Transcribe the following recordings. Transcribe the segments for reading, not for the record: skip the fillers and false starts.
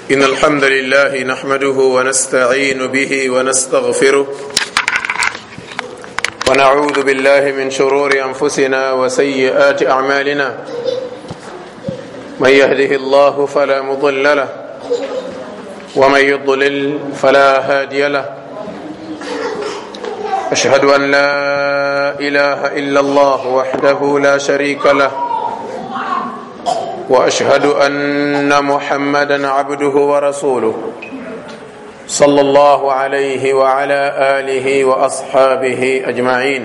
إن الحمد لله نحمده ونستعين به ونستغفره ونعوذ بالله من شرور أنفسنا وسيئات أعمالنا من يهده الله فلا مضل له ومن يضلل فلا هادي له أشهد أن لا إله إلا الله وحده لا شريك له وأشهد أن محمدا عبده ورسوله صلى الله عليه وعلى آله وأصحابه أجمعين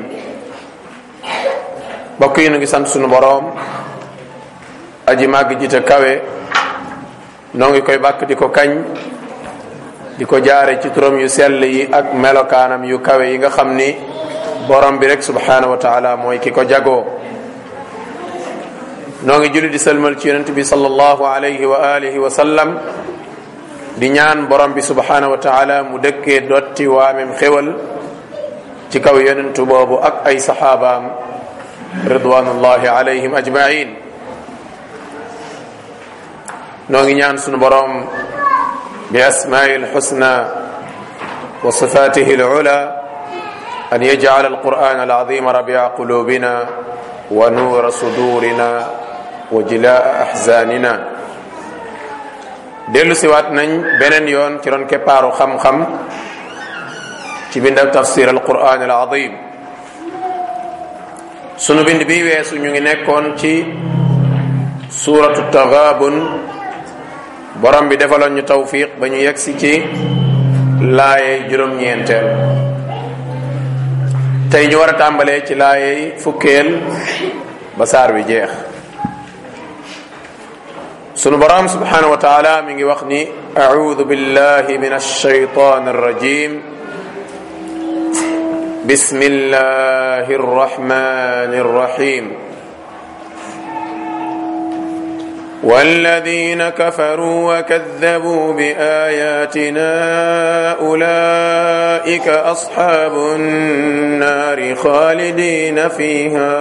mbokk yi ñu ngi sant sunu boroom aji màgg ji te kawe noo ngi koy bàkk di ko kañ di ko jaare ci turam yu sell yi ak melokaanam yu kawe yi nga xam ni borom bi rek subhanahu wa taala mooy ki ko jagoo noo ngi julli di sëlmal ci yonent bi sallallahu alayhi wa alihi wa sallam di ñaan borom bi subhanahu wa taala mu dëkkee dotti waamem xéwal ci kaw yonentu boobu ak ay saxaabaam ridwanullahi alayhim ajmain noo ngi ñaan sunu borom bi asma'i alxusna wa sifatihi alula an yaj'al alquran alazim rabi'a qulubina wa nuura sudurina wa jilaa ahzanina dellu siwaat nañ beneen yoon ci ron keppaaru xam-xam ci bindab tafsir alquran alazim sunu bind bi weesu ñu ngi nekkoon ci suratu taghabun borom bi defaloon ñu tawfiq ba ñu yegsi ci laaye juróom-ñeenteel tey ñu war a tàmbalee ci laaye fukkeel ba saar wi jeex sunu borom subhanahu wa taala mi ngi wax ni a'udhu billahi minash shaytanir rajim bismillahir rahmanir rahim والذين كفروا وكذبوا بآياتنا أولئك أصحاب النار خالدين فيها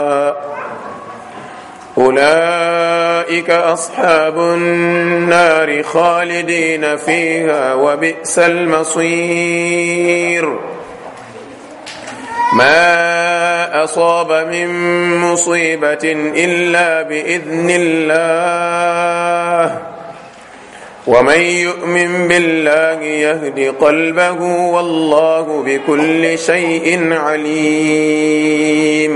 أولئك أصحاب النار خالدين فيها وبئس المصير ما أصاب من مصيبة إلا بإذن الله ومن يؤمن بالله يهد قلبه والله بكل شيء عليم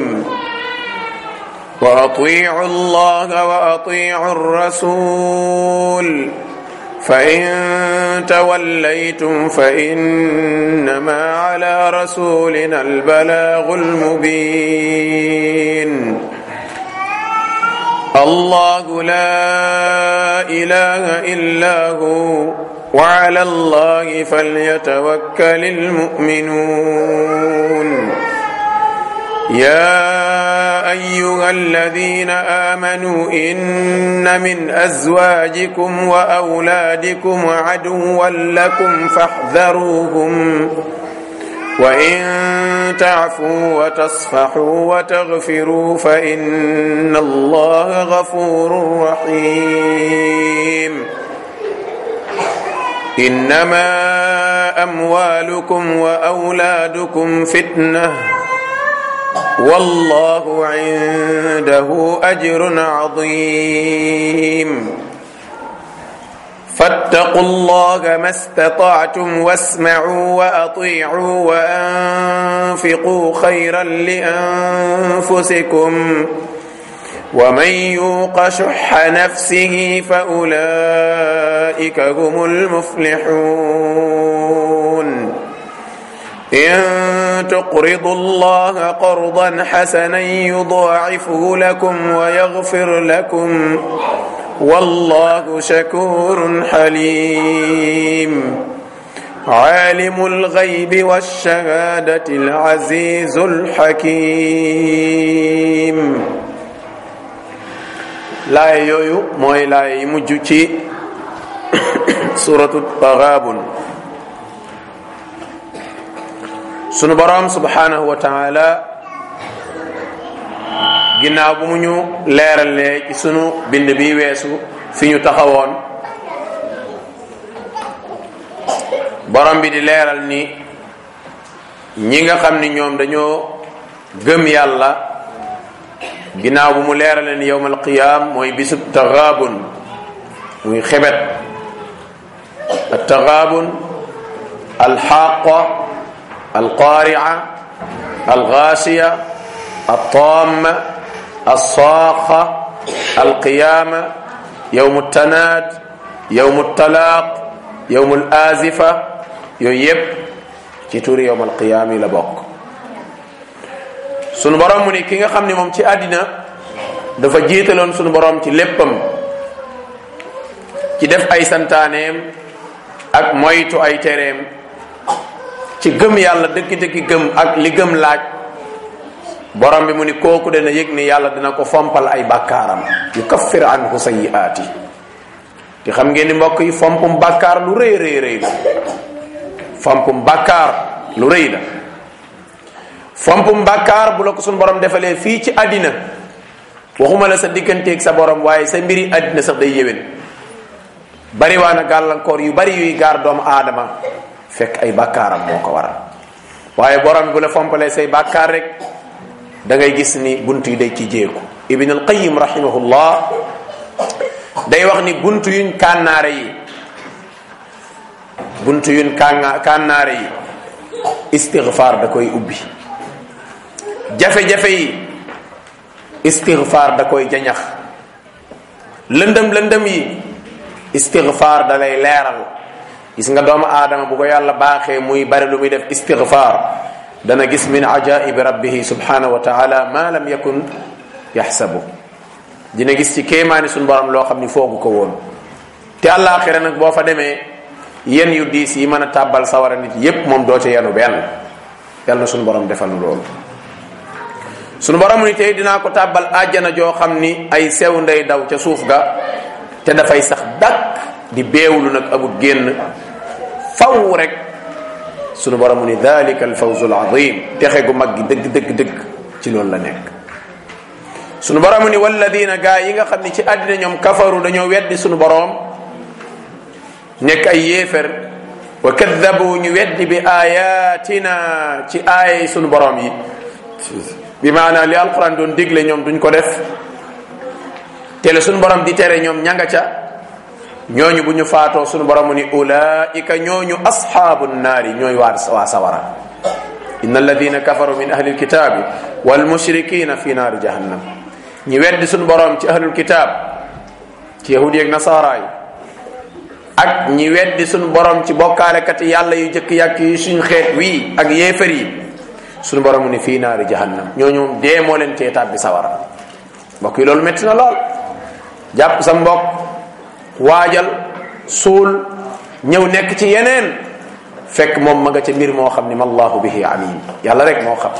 وأطيعوا الله وأطيعوا الرسول فإن توليتم فإنما على رسولنا البلاغ المبين الله لا إله إلا هو وعلى الله فليتوكل المؤمنون يا أيها الذين آمنوا إن من أزواجكم وأولادكم عدوا لكم فاحذروهم وإن تعفوا وتصفحوا وتغفروا فإن الله غفور رحيم إنما أموالكم وأولادكم فتنة والله عنده أجر عظيم فاتقوا الله ما استطعتم واسمعوا وأطيعوا وأنفقوا خيرا لأنفسكم ومن يوق شح نفسه فأولئك هم المفلحون إن تقرضوا الله قرضا حسنا يضاعفه لكم ويغفر لكم والله شكور حليم عالم الغيب والشهادة العزيز الحكيم laay yooyu mooy laay yi mujj ci suratu Taghabun sunu boroom subhanahu wa taala ginnaaw bu mu ñu leeralee ci sunu bind bi weesu fi ñu taxawoon borom bi di leeral ni ñi nga xam ni ñoom dañoo gëm yàlla ginnaaw bu mu leerale ni yawmal qiyaam mooy bisub taxaabun muy xebet al taxaabun alxaqa alqaaria algaasiya altaama alsaaqa alqiyaama yawmu tanaad yawmu talaaq yawmu alazifa yooyu yépp ci tuuri yawmal qiyaam yi la bokk. sunu borom mu ni ki nga xam ne moom ci àddina dafa jiitaloon sunu borom ci léppam ci def ay santaaneem ak moytu ay tereem ci gëm yàlla dëgg-dëgg gëm ak li gëm laaj borom bi mu ni kooku dana yëg ni yàlla dina ko fompal ay bàkkaaram yukaffir anhu sayyi'aati te xam ngeen ni mbokk yi fompum bàkkaar lu rëy rëy rëy la fompum bàkkaar lu rëy la fompum bàkkaar bu la ko suñu borom defalee fii ci àddina waxuma la sa digganteeg sa borom waaye sa mbiri àddina sax day yéwén bari waa na gàllankoor yu bari yuy gaar doomu aadama fekk ay bàkkaaram moo ko waral waaye borom bu la fompalee say bàkkaar rek da ngay gis ni bunt yi day ci jéeku ibn al qayyim rahimahullah day wax ni buntu yuñ kànnaare yi buntu yuñ kànnaare yi istighfar da koy ubbi jafe-jafe yi istighfar da koy jañax lëndëm yi istighfar da lay leeral gis nga doomu aadama bu ko yàlla baaxee muy bari lu muy def istighfar dana gis min ajaibi rabbihi subhanahu wa taala ma lam yakun yaxsabu dina gis ci kéemaani suñu borom loo xam ni foogu ko woon te àllaaxira nag boo fa demee yen yu diis yi mën a tàbbal sawara nit yépp moom doo ca yenu benn yàlla na suñu borom defal nu loolu suñu borom ni tey dinaa ko tàbbal àjjana joo xam ni ay sew ndey daw ca suuf ga te dafay sax dakk di beewlu nag amul génn faw rek suñu borom ni dalika alfawzu alazim texe gu mag gi dëgg ci loolu la nekk sunu borom ni walladina gaa yi nga xam ni ci àddina ñoom kafaru dañoo weddi sunu borom nekk ay yéefar wa kaddabu ñu weddi bi ayatina ci aaya sunu borom yi bi maanaam li alquran doon digle ñoom duñ ko def te la sunu borom di tere ñoom ñanga ca ñooñu bu ñu faatoo sunu borom ni ulaika ñooñu asxaabu naari ñooy waa sawara inna alladina kafaru min ahli alkitabi wal mushrikina fi naari jahannam ñi weddi suñu borom ci ahlul kitab ci yahudi ak nasaara yi ak ñi weddi suñu borom ci bokkaalekat yàlla yu jëkk yàkk yi suñu xeet wii ak yéefar yi suñu borom ni fii naari jahannam ñooñu dee moo leen tee tàbbi sawara mbokk yi loolu métti na lool jàpp sa mbokk waajal suul ñëw nekk ci yeneen fekk moom ma nga ca mbir moo xam ni mallahu bihi alim yàlla rek moo xam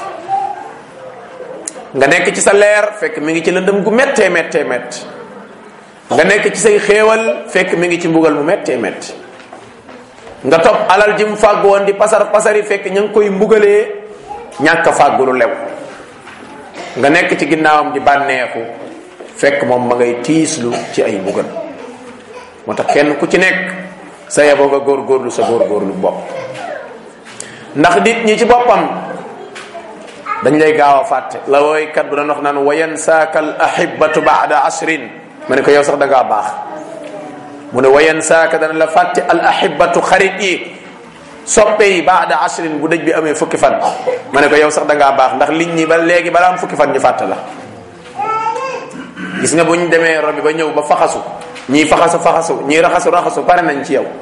nga nekk ci sa leer fekk mi ngi ci lëndëm gu méttee nga nekk ci say xéewal fekk mi ngi ci mbugal mu méttee nga topp alal ji mu fàgg woon di pasari fekk ña ngi koy mbugalee ñàkk fàggu lu lew nga nekk ci ginnaawam di bànneexu fekk moom ma ngay tiislu ci ay mbugal moo tax kenn ku ci nekk sa yeboo nga góorgóorlu sa góorgóorlu bopp ndax nit ñi ci boppam dañ lay gaaw a fàtte la wooykat bu doon wax naan wa yansaaka al ahibatu baada asrin ma ne ko yow sax da ngaa baax mu ne wa yansaaka dana la fàtte al ahibatu xarit yi soppe yi baada asrin bu dëj bi amee fukki fan ma ne ko yow sax da ngaa baax ndax liñ ñi ba léegi balaa am fukki fan ñu fàtte la gis nga bu ñu demee robi ba ñëw ba faxasu ñii faxasu ñii raxasu pare nañ ci yow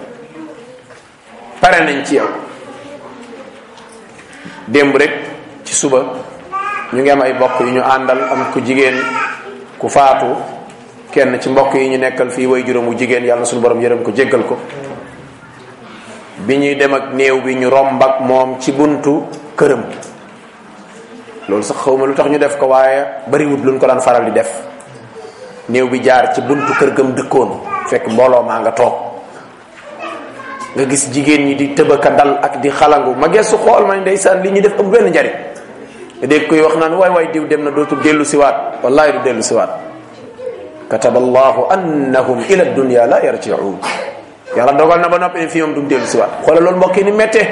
démb rek ci suba ñu ngi am ay mbokk yu ñu àndal am ku jigéen ku faatu kenn ci mbokk yi ñu nekkal fii way juróomu jigéen yàlla suñu borom yërëm ko jéggal ko bi ñuy dem ak néew bi ñu romb ak moom ci buntu këram loolu sax xawma lu tax ñu def ko waaye bariwut luñ ko daan faral di def néew bi jaar ci buntu kër gam dëkkoon fekk mbooloo maa nga toog nga gis jigéen ñi di tëbaka dal ak di xalangu ma gestu xool ma ne ndeysaan li ñu def am benn njariñ nga dégg koy wax naan waay diw dem na dootul dellu siwaat wallahi du dellu siwaat kataba allahu annahum ila dunya la yarji'un yàlla dogal na ba noppi ne fii moom du mu dellu si waat xoolal loolu mbokk yi ni méttee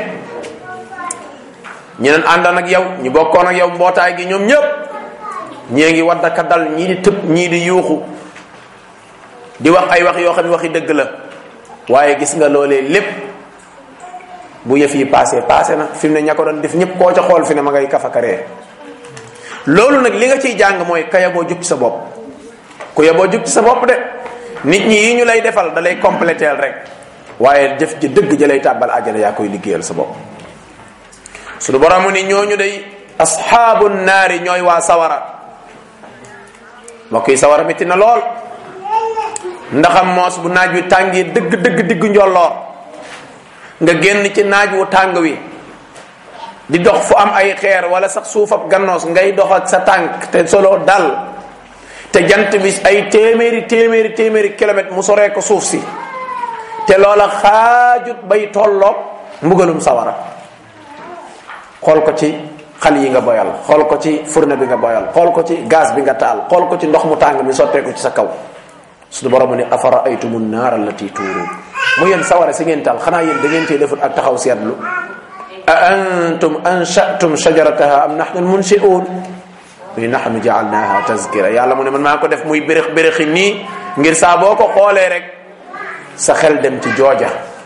ñeneen àndoon ak yow ñu bokkoon ak yow mbootaay gi ñoom ñëpp ñee ngi waddaka dal ñii di tëb ñii di yuuxu di wax ay wax yoo xam ne waxi dëgg la waaye gis nga loolee lépp bu yëf yi passé na fi mu ne ña ko doon def ñëpp koo ca xool fi ne ma ngay kafakaree loolu nag li nga ciy jàng mooy ka yaboo jub ci sa bopp ku yaboo jub ci sa bopp de nit ñi yi ñu lay defal da lay compléteel rek waaye jëf ji dëgg ja lay tàbbal àjjana yaa koy liggéeyal sa bopp suñu borom ni ñooñu day asxaabu naari ñooy waa sawara mbokk yi sawara metti na lool ndaxam moos bu naaj wi tàngee dëgg diggu njolloor nga génn ci naaj wu tàng wi di dox fu am ay xeer wala sax suufab gannoos ngay dox ak sa tànk te solo dal te jant bi ay téeméeri kilomètre mu soree ko suuf si te loola xaajut bay tolloog mbugalum sawara xool ko ci xal yi nga boyal xool ko ci fourne bi nga boyal xool ko ci gaz bi nga taal xool ko ci ndox mu tàng mi sottee ko ci sa kaw suñu borom ni afara aytumu naar allati tuuru mu yéen sawara si ngeen taal xanaa yéen da ngeen cee defut ak taxaw seetlu a antum anshatum shajarataha am nahnu almunshi'un muy nahnu ja'alnaha tazkira yàlla mu ne man maa ko def muy bérëxi nii ngir saa boo ko xoolee rek sa xel dem ci jooja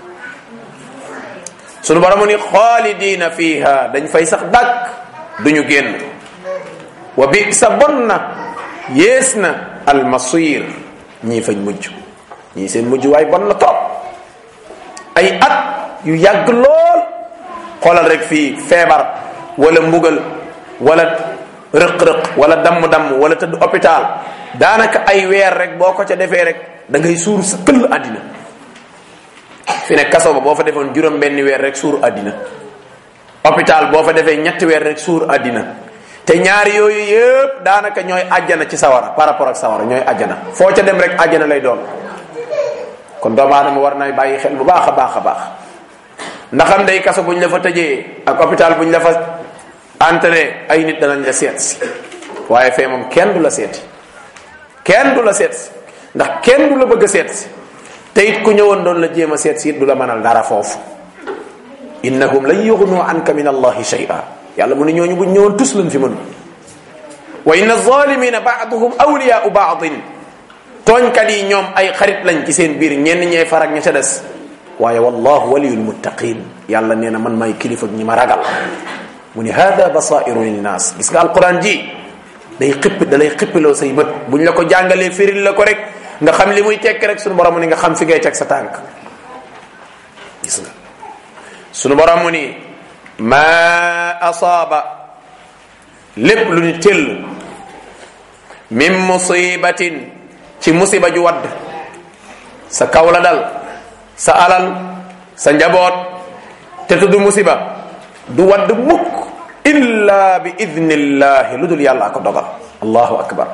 sunu borom ni xaalidina fiha dañ fay sax dàkk duñu génn wa bi sa bon na yées na almasir ñii fañ mujj ñii seen mujj waaye bon na topp ay at yu yàgg lool xoolal rek fii feebar wala mbugal wala rëq-rëq wala damm-damm wala tëdd hôpital daanaka ay weer rek boo ko ca defee rek da ngay suur sa këll àddina fi ne kaso ba boo fa defoon juróom benn weer rek suur àddina hôpital boo fa defee ñetti weer rek suur àddina te ñaari yooyu yëpp daanaka ñooy àjjana ci sawara par rapport ak sawara ñooy àjjana foo ca dem rek àjjana lay doon kon doomu aadama war nay bàyyi xel bu baax a baax a baax ndaxam day kaso buñ la fa tëjee ak hôpital buñ la fa entré ay nit danañ la seet si waaye fee moom kenn du la seeti kenn du la seet si ndax kenn du la bëgg a seet si te it ku ñëwoon doon la jéem a seet si it du la mënal dara foofu innahum lan yughnu anka min allahi shay'a yàlla mu ne ñooñu buñ ñëwoon tus lañ fi mën wa inna zalimina ba'duhum awliya'u ba'din tooñkat yi ñoom ay xarit lañ ci seen biir ñenn ñee farak ña ca des waaye wallahu waliyul muttaqin yàlla nee na man maay kilifa ñi ma ragal mu ni hada basairu linnas gis nga alquran ji day xippi da lay xippiloo say bët buñ la ko jàngalee firil la ko rek nga xam li muy tekk rek sunu borom mu ni nga xam fi ngay teg sa tànk gis nga sunu borom mu ni ma asaaba lépp lu ni tëll min musibatin ci musiba ju wadd sa kaw la dal sa alal sa njaboot te tudd musiba du wadd mukk illa bi idnillahi lu dul yàlla ko dogal allahu akbar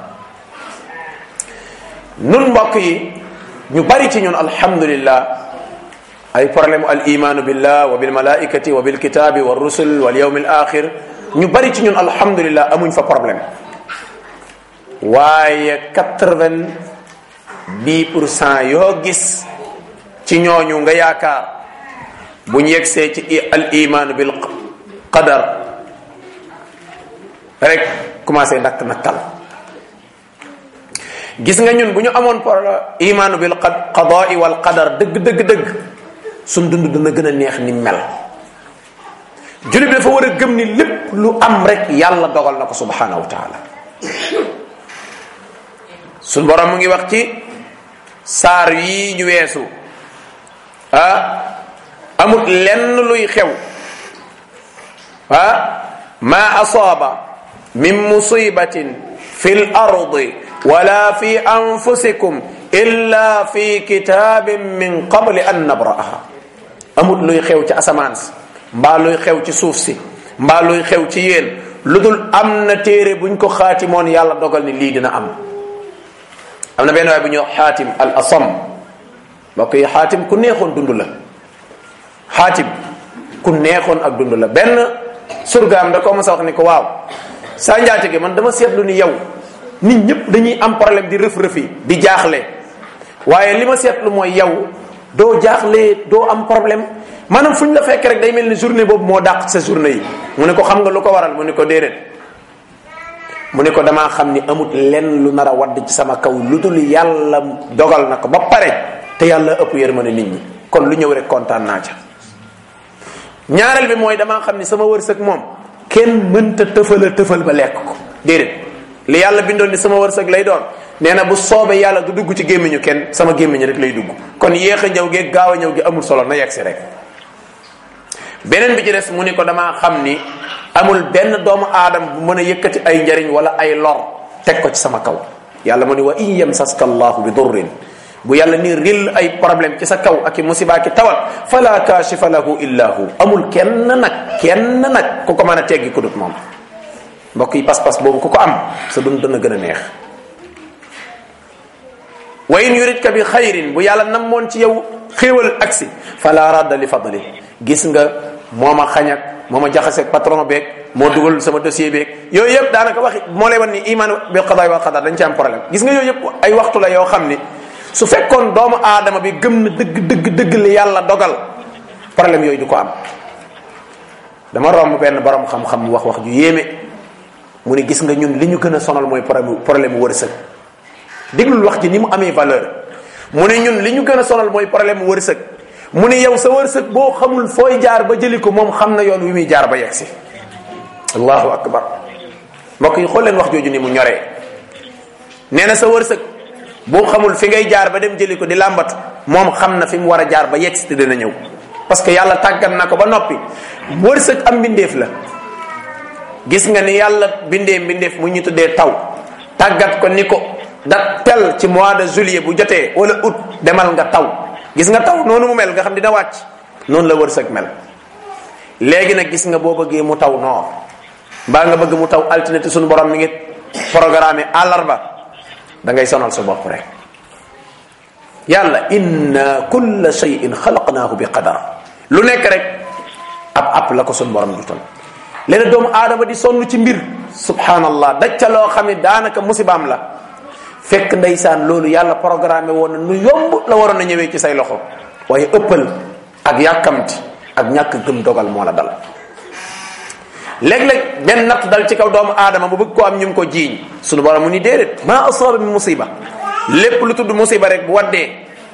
nun mbokk yi ñu bari ci ñun alhamdulillah ay problème al imanu billah wa bil malaikati wa bil kitabi wa rusul wal yawm al akhir ñu bari ci ñun alhamdulillah amuñ fa problème waaye 90% yoo gis ci ñooñu nga yaakaar buñ yegsee ci al iman bil qadar rek commencé nakkal gis nga ñun bu ñu amoon imaanu bil qada'i wal qadar dëgg suñ dund dana gën a neex ni mel jullit bi dafa war a gëm ni lépp lu am rek yàlla dogal na ko subhanahu wa taala suñ borom mu ngi wax ci saar yi ñu weesu amut lenn luy xew ma asaaba min musibatin fil ardi wala fi anfusikum illa fi kitabin min qabli an nabra'aha amut luy xew ci asamaan si mbaa luy xew ci suuf si mbaa luy xew ci yéen lu dul am na téere buñ ko xaatimoon yàlla dogal ni lii dina am na benn waay bu ñuy wax xaatim al asam mbokk yi xaatim ku neexoon dund la xaatim ku neexoon ak dund la benn surgaam da ko ma sa wax ni ko waaw saa njaate gi man dama seetlu ni yow nit ñëpp dañuy am problème di rëf-rëfi di jaaxle waaye li ma seetlu mooy yow doo jaaxle doo am problème maanaam fu ñu la fekk rek day mel ni journée boobu moo dàq sa journée yi. mu ne ko xam nga lu ko waral mu ne ko déedéet mu ne ko damaa xam ni amut lenn lu nar a wadd ci sama kaw lu dul yàlla dogal na ko ba pare te yàlla ëpp yërmande nit ñi kon lu ñëw rek kontaan naa ca. ñaareel bi mooy damaa xam ni sama wërsëg moom kenn mënta tëfal ba lekk ko déedéet li yàlla bindoon ni sama wërsëg lay doon nee na bu soobee yàlla du dugg ci gémmiñu kenn sama gémmiñ rek lay dugg kon yéex a ñëw gi gaaw a ñëw gi amul solo na yegg si rek. beneen bi ci des mu ni ko damaa xam ni amul benn doomu aadama bu mën a yëkkati ay njariñ wala ay lor teg ko ci sama kaw yàlla mu ni wa in yamsaska allahu bi durrin bu yàlla ni ril ay problème ci sa kaw ak i musiba ki tawat fala kashifa lahu illa hu amul kenn nag ku ko mën a teggi ku dut moom. mbokk yi pas-pas boobu ku ko am sa dund dana gën a neex. wa in yuridka bi xayrin bu yàlla namoon ci yow xéewal aksi fala radda li fadli gis nga moo ma xañ ak moo ma jaxaseeg patron beeg moo dugal sama dossier beeg yooyu yëpp daanaka waxi moo lay wan ni iman bil qada'i wal qadar dañ ci am problème. gis nga yooyu yëpp ay waxtu la yoo xam ni su fekkoon doomu aadama bi gëm na dëgg li yàlla dogal problème yooyu du ko am. dama romb benn borom xam-xam wax ju yéeme mu ne gis nga ñun li ñu gën a sonal mooy problème wërsëg. déglul wax ji ni mu amee valeur mu ne ñun li ñu gën a sonal mooy problème wërsëg mu ne yow sa wërsëg boo xamul fooy jaar ba jëli ko moom xam na yoon wi muy jaar ba yegsi. allahu akbar mbokk yi xool leen wax jooju ni mu ñoree nee na sa wërsëg boo xamul fi ngay jaar ba dem jëli ko di làmbatu moom xam na fi mu war a jaar ba yegsi te dina ñëw parce que yàlla tàggat na ko ba noppi. wërsëg am mbindeef la gis nga ni yàlla bindee mbindeef mu ñu tuddee taw tàggat ko ni ko da tel ci mois de juillet bu jotee wala août demal nga taw gis nga taw noonu mu mel nga xam dina wàcc noonu la wërsëg mel. léegi nag gis nga boo bëggee mu taw noor mbaa nga bëgg mu taw altine te suñu borom mi ngi programme àllarba da ngay sonal sa bopp rek. yàlla inna kulla shay'in xalaqnaahu bi qadar lu nekk rek ab la ko suñu borom du ton léegi doomu aadama di sonn ci mbir subhanallah daj ca loo xam ne daanaka musibaam la fekk ndeysaan loolu yàlla programme woon na nu yomb la waroon a ñëwee ci say loxo waaye ëppal ak yàkkamti ak ñàkk gëm dogal moo la dal. léeg-léeg benn natt dal ci kaw doomu aadama bu bëgg koo am ñu ngi ko jiiñ suñu borom mu ni déedéet maa asaaba min musiba lépp lu tudd musiba rek bu waddee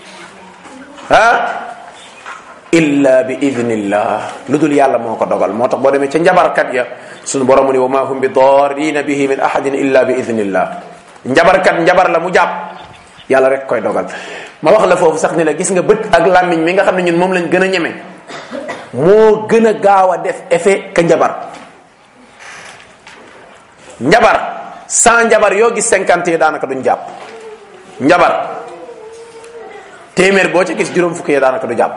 illa bi idnillah lu dul yàlla moo ko dogal moo tax boo demee ca njabarkat ya suñu borom mu ni wa ma hum bi darrina bihi min ahadin illa bi idnillah njabarkat njabar la mu jàpp yàlla rek koy dogal. ma wax la foofu sax ni la gis nga bët ak làmmiñ mi nga xam ne ñun moom lañ gën a ñeme moo gën a gaaw a def effet ka njabar. njabar sans njabar yoo gis 50 yi daanaka duñ jàpp njabar téeméer boo ca gis juróom fukki yi daanaka du jàpp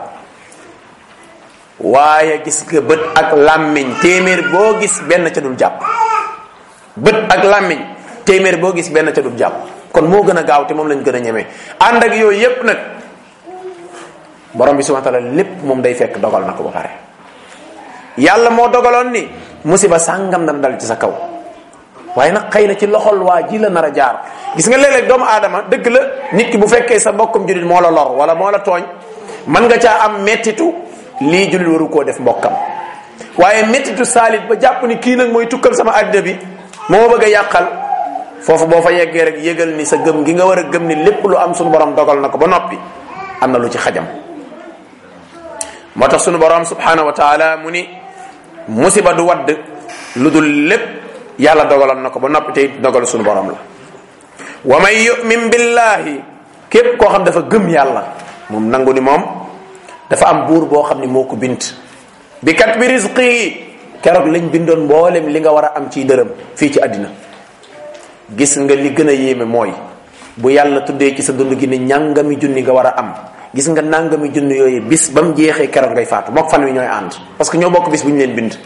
waaye gis nga bët ak làmmiñ téeméer boo gis benn ca dul jàpp bët ak làmmiñ téeméer boo gis benn ca dul jàpp kon moo gën a gaaw te moom lañ gën a ñemee ànd ak yooyu yépp nag borom bi subhanahu wa ta'ala lépp moom day fekk dogal na ko ba pare. yàlla moo dogaloon ni musiba sàngam dana dal ci sa kaw waaye nag xëy na ci loxol waa ji la nar a jaar. gis nga léeg-léeg doomu aadama dëgg la nit ki bu fekkee sa mbokkum jullit moo la lor wala moo la tooñ mën nga caa am mettitu lii jullit waru koo def mbokkam waaye mettitu saalit ba jàpp ni kii nag mooy tukkal sama àddina bi moo bëgg a yàqal foofu boo fa yeggee rek yëgal ni sa gëm gi nga war a gëm ni lépp lu am suñu borom dogal na ko ba noppi am na lu ci xajam. moo tax suñu borom subhanahu wa taala mu ni musiba du wadd lu dul lépp yàlla dogaloon na ko ba noppi tey dogal suñu borom la. wa man yu'min billahi képp koo xam dafa gëm yàlla moom nangu ni moom dafa am buur boo xam ni moo ko bind bi kat bi rizqi keroog lañ bindoon mboolem li nga war a am ciy dërëm fii ci àddina. gis nga li gën a yéeme mooy bu yàlla tuddee ci sa dund gi ni ñàngami junni nga war a am gis nga nàngami junni yooyu bis ba mu jeexee keroog ngay faatu mook fan wi ñooy ànd parce que ñoo bokk bis bu ñu leen bind.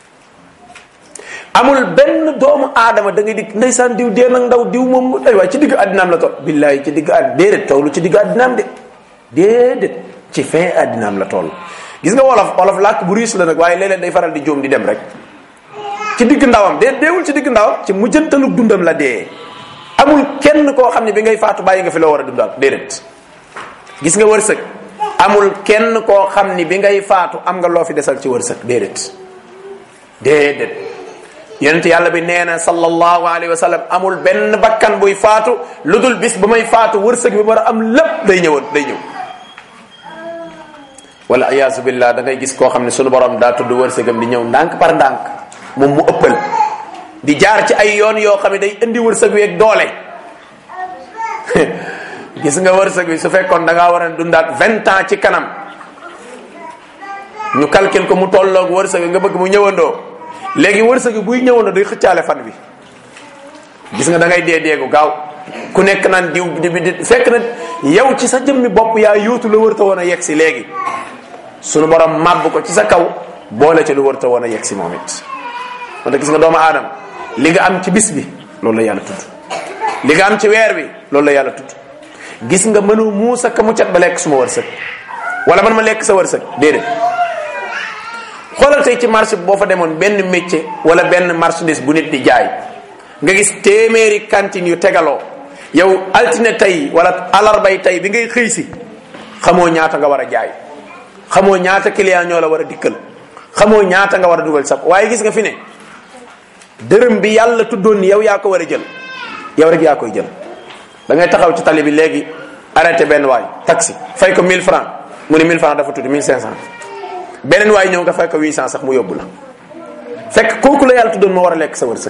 amul benn doomu aadama da ngay dig ndeysaan diw dee nag ndaw diw moom ay waay ci digg àddinaam la toll billaay ci digg àdd déedéet tawlu ci digg àddinaam de déedéet ci fin àddinaam la toll. gis nga wolof làkk bu riis la nag waaye léeg-léeg day faral di jóom di dem rek ci digg ndawam deewul ci digg ndawam ci mujjantalu dundam la dee. amul kenn koo xam ne bi ngay faatu bàyyi nga fi loo war a dundal déedéet. gis nga wërsëg amul kenn koo xam ni bi ngay faatu am nga loo fi desal ci wërsëg déedéet yonent yàlla bi nee na sallallahu alayhi wa sallam amul benn bakkan buy faatu lu dul bis ba may faatu wërsëg bi war a am lépp day ñëw wala iyaasu billah da ngay gis koo xam ne sunu borom daa tudd wërsëgam di ñëw ndànk par ndànk moom mu ëppal di jaar ci ay yoon yoo xam ne day indi wërsëg wi ak doole gis nga wërsëg wi su fekkoon da ngaa war a dundaat 20 ans ci kanam ñu calcul ko mu tolloog wërsëg wi nga bëgg mu ñëwandoo léegi wërsëg wi buy ñëwandoo day xëccaale fan wi gis nga da ngay deegu gaaw ku nekk naan diw di fekk na yow ci sa jëmmi bopp yaa yóotu la wërta woon a yegg si léegi sunu borom màbb ko ci sa kaw boole ci lu wërta woon a yegg si moom it wante gis nga doomu aadama li nga am ci bis bi loolu la yàlla tudd li nga am ci weer bi loolu la yàlla tudd gis nga mënu muusa ka mu cat ba lekk suma wërsëg wala man ma lekk sa wërsëg déedéet xoolal tey ci marché bi boo fa demoon benn métier wala benn marchandise bu nit di jaay nga gis téeméeri cantine yu tegaloo yow altine tey wala alarbay tey bi ngay xëy si xamoo ñaata nga war a jaay xamoo ñaata client ñoo la war a dikkal xamoo ñaata nga war a dugal sab waaye gis nga fi ne dërëm bi yàlla tuddoon ni yow yaa ko war a jël yow rek yaa koy jël da ngay taxaw ci tali bi léegi arrêté benn waay taxi fay ko 1000 francs mu ne 1000 francs dafa tuuti 1500 beneen waay ñëw nga fay ko 800 sax mu yóbbu la fekk kooku la yàlla tuddoon moo war a lekk sa wërsëg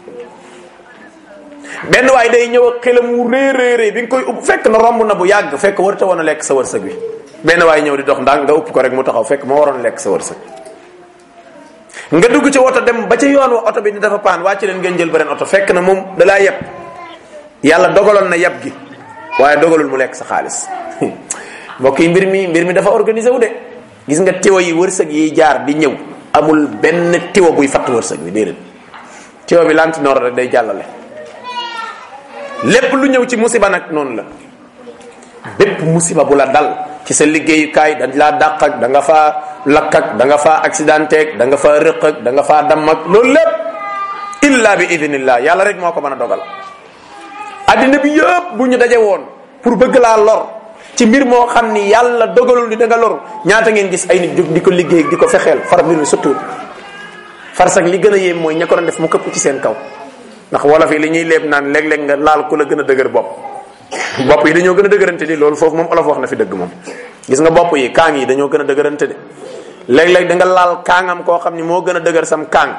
benn waay day ñëw ak xelam mu réeréeré bi nga koy upp fekk na romb na bu yàgg fekk warta woon a lekk sa wërsëg bi benn waay ñëw di dox ndànk nga upp ko rek mu taxaw fekk moo waroon lekk sa wërsëg nga dugg ci oto dem ba ca yoon wa oto bi ni dafa paan wàcc leen ngeen jël beneen oto fekk na moom dalaa yeb yàlla dogaloon na yeb gi waaye dogalul mu lekk sa xaalis mbokk yi mbir mi dafa organisé wu de gis nga tiwa yi wërsëg yi jaar di ñëw amul benn tiwa buy fatt wërsëg bi déedéet tiwa bi lantinoor rek day jàllale lépp lu ñëw ci musiba nag noonu la bépp musiba bu la dal ci sa liggéeyukaay dañ laa dàq ak da nga faa lakk ak da nga faa accidenté ak da nga faa rëq ak da nga faa damm ak loolu lépp illa bi idnillah yàlla rek moo ko mën a dogal addina bi yëpp bu ñu daje woon pour bëgg laa lor ci mbir moo xam ni yàlla dogalul ni da nga lor ñaata ngeen gis ay nit jóg di ko liggéey di ko fexeel far mbir mi surtout far sax li gën a yéem mooy ña ko doon def mu këpp ci seen kaw ndax wolof yi li ñuy léeb naan léeg-léeg nga laal ku la gën a dëgër bopp yi dañoo gën a dëgërante di loolu foofu moom olof wax na fi dëgg moom gis nga bopp yi kaang yi dañoo gën a dëgërante de léeg-léeg da nga laal kaangam koo xam ni moo gën a dëgër sam kaang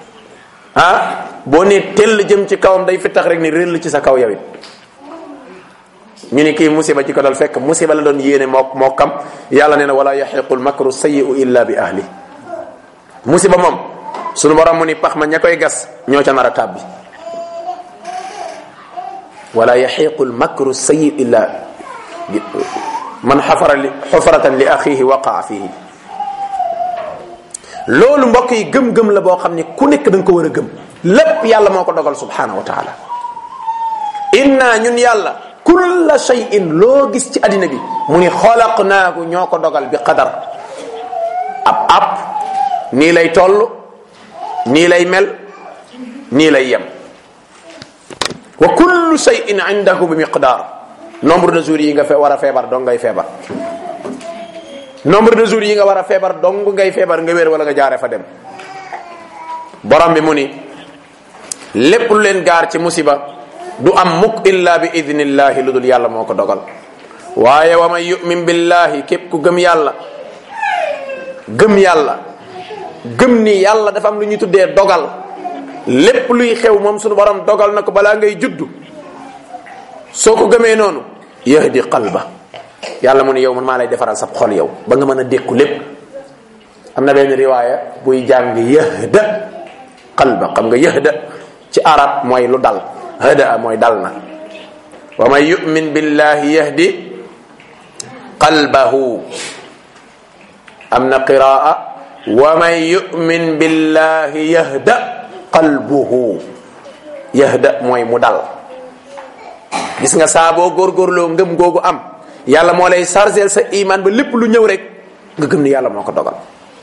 boo nee tell jëm ci kawam day fi tax rek ni réel ci sa kaw yow it ñu ni kii musiba ci ko dal fekk musiba la doon yéene moo kam yàlla nee na wala yaxiqul makru sayyi'u illa bi ahli musiba moom sunu borom mu ni pax ma ña koy gas ñoo ca nar a tàbbi wala yaxiqul makru sayyi'u illa man xafaratan li axihi waqaa fihi loolu mbokk yi gëm-gëm la boo xam ne ku nekk da nga ko war a gëm lépp yàlla moo ko dogal subhanahu wa taala inna ñun yàlla kulla shay'in loo gis ci addina bi mu ni xalaqnaahu ñoo ko dogal bi qadar ab nii lay toll nii lay mel nii lay yem wa kullu shay'in indahu bi miqdar nombre de jours yi nga war a feebar dong ngay feebar nombre de jours yi nga war a feebar dong ngay feebar nga wér wala nga jaare fa dem borom bi mu ni lépp lu leen gaar ci musiba du am mukk illa bi idnillahi lu dul yàlla moo ko dogal waaye wa man yu'min billahi képp ku gëm yàlla gëm ni yàlla dafa am lu ñuy tuddee dogal lépp luy xew moom suñu borom dogal na ko balaa ngay juddu soo ko gëmee noonu yahdi qalba yàlla mu ne yow man maa lay defaral sab xol yow ba nga mën a dékku lépp am na benn riwaaya buy jàng yahda qalba xam nga yahda ci arab mooy lu dal hada mooy dal na wa man yu'min billahi yahdi qalbahu am na qiraa wa man yu'min billahi yahda qalbuhu yahda mooy mu dal gis nga saa boo góorgóorloo ngëm googu am yàlla moo lay chargel sa iman ba lépp lu ñëw rek nga gëm ni yàlla moo ko dogal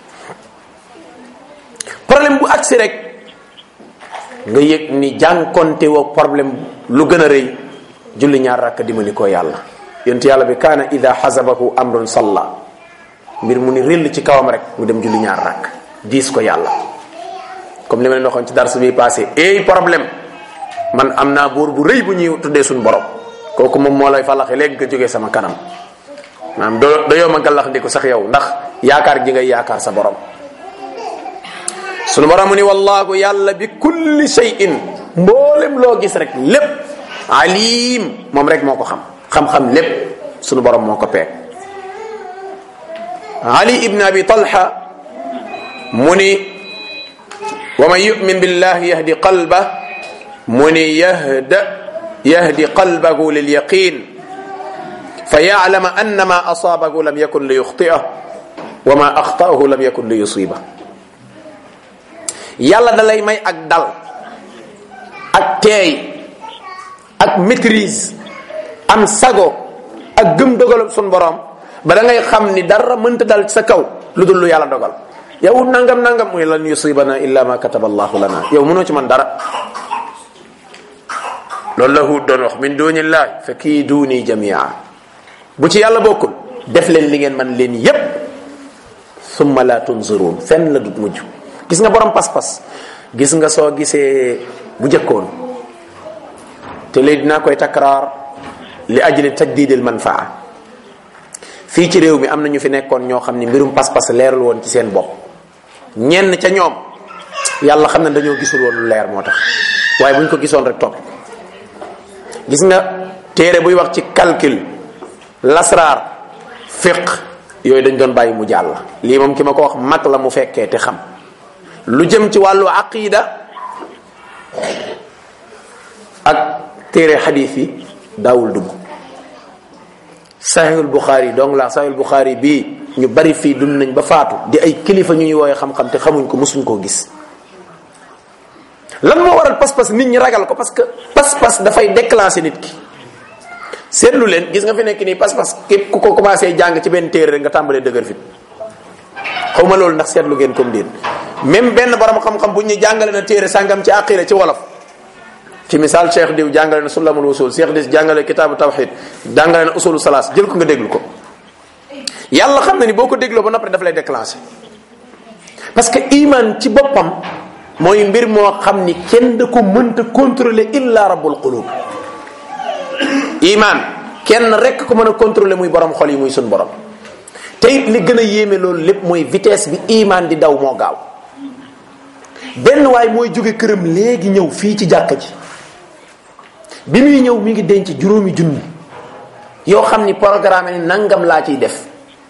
problème bu agsi rek nga yëg ni jànkonte woo problème lu gën a rëy julli ñaar rakk dimbali ko yàlla yonent yàlla bi kaana ida xasabahu amrun salla mbir mu ni réll ci kawam rek mu dem julli 2 rakk diis ko yàlla. comme li ma leen waxoon ci dars bi passé problème man am naa buur bu rëy bu ñuy tuddee suñu borom kooku moom moo lay falaxe léegi nga jógee sama kanam maanaam doo yow ma gàllax ndiku sax yow ndax yaakaar ji ngay yaakaar sa borom. sunu borom mu ni wallahu yàlla bi kulli shay'in mboolem loo gis rek lépp alim moom rek moo ko xam-xam lépp sunu borom moo ko peeg. Ali ibn Abi Talha mu ni wa man yu'min billahi yahdi qalbah mu ni yahdi qalbahu lil yaqin fa ya'lama anna ma asabahu lam yakun li yukhti'ah wa ma akhta'ahu lam yakun li yusibah. yàlla da lay may ak dal ak teey ak maîtrise am sago ak gëm dogal sun borom ba da ngay xam ni dara mënta dal sa kaw lu dul lu yàlla dogal. yow nangam muy lan yusibana illa ma kataba allahu lana yow mënoo ci man dara. loolu la Huud doon wax min dunillahi fa kiiduni jamia bu ci yàlla bokkul def leen li ngeen man leen yépp summa la tunzurun fenn la dut mujj. gis nga borom pas-pas gis nga soo gisee bu jëkkoon te léegi dinaa koy takraar li ajli tajdidil manfaa fii ci réew mi am na ñu fi nekkoon ñoo xam ni mbirum pas-pas leerul woon ci seen bopp. ñenn ca ñoom yàlla xam ne dañoo gisul woon lu leer moo tax waaye bu ñu ko gisoon rek topp. gis nga téere buy wax ci calcul lasraar fiq yooyu dañ doon bàyyi mu jàll. lii moom ki ma ko wax mag la mu fekkee te xam lu jëm ci wàllu aqida ak téere xadiis yi daawul dugg. Sahihul Bukhari donc la Sahihul Bukhari bii ñu bari fii dund nañ ba faatu di ay kilifa ñuy wooye xam-xam te xamuñ ko mësuñ koo gis. lan moo waral pas-pas nit ñi ragal ko parce que pas-pas dafay déclencher nit ki. seetlu leen gis nga fi nekk nii pas-pas képp ku ko commencé jàng ci benn téere rek nga tàmbalee dëgër fit xaw ma loolu ndax seetlu ngeen comme déet même benn borom xam-xam bu ñu jàngale na téere sàngam ci aqida ci wolof. ci misaal Cheikh diw jàngale na sulamul usul Cheikh dis jàngale kitaabu tawxid jàngale na usulu salaas jël ko nga déglu ko yàlla xam na ni boo ko dégloo ba noppi daf lay déclencher. parce que iman ci boppam mooy mbir moo xam ni kenn da ko mënta contrôler illa rabbul qulub. iman kenn rek ko mën a contrôler muy borom xol yi muy sun borom. te it li gën a yéeme loolu lépp mooy vitesse bi iman di daw moo gaaw. benn waay mooy jóge këram léegi ñëw fii ci jàkka ji bi muy ñëw mi ngi denc 5,000 yoo xam ni programme ni nangam laa ciy def.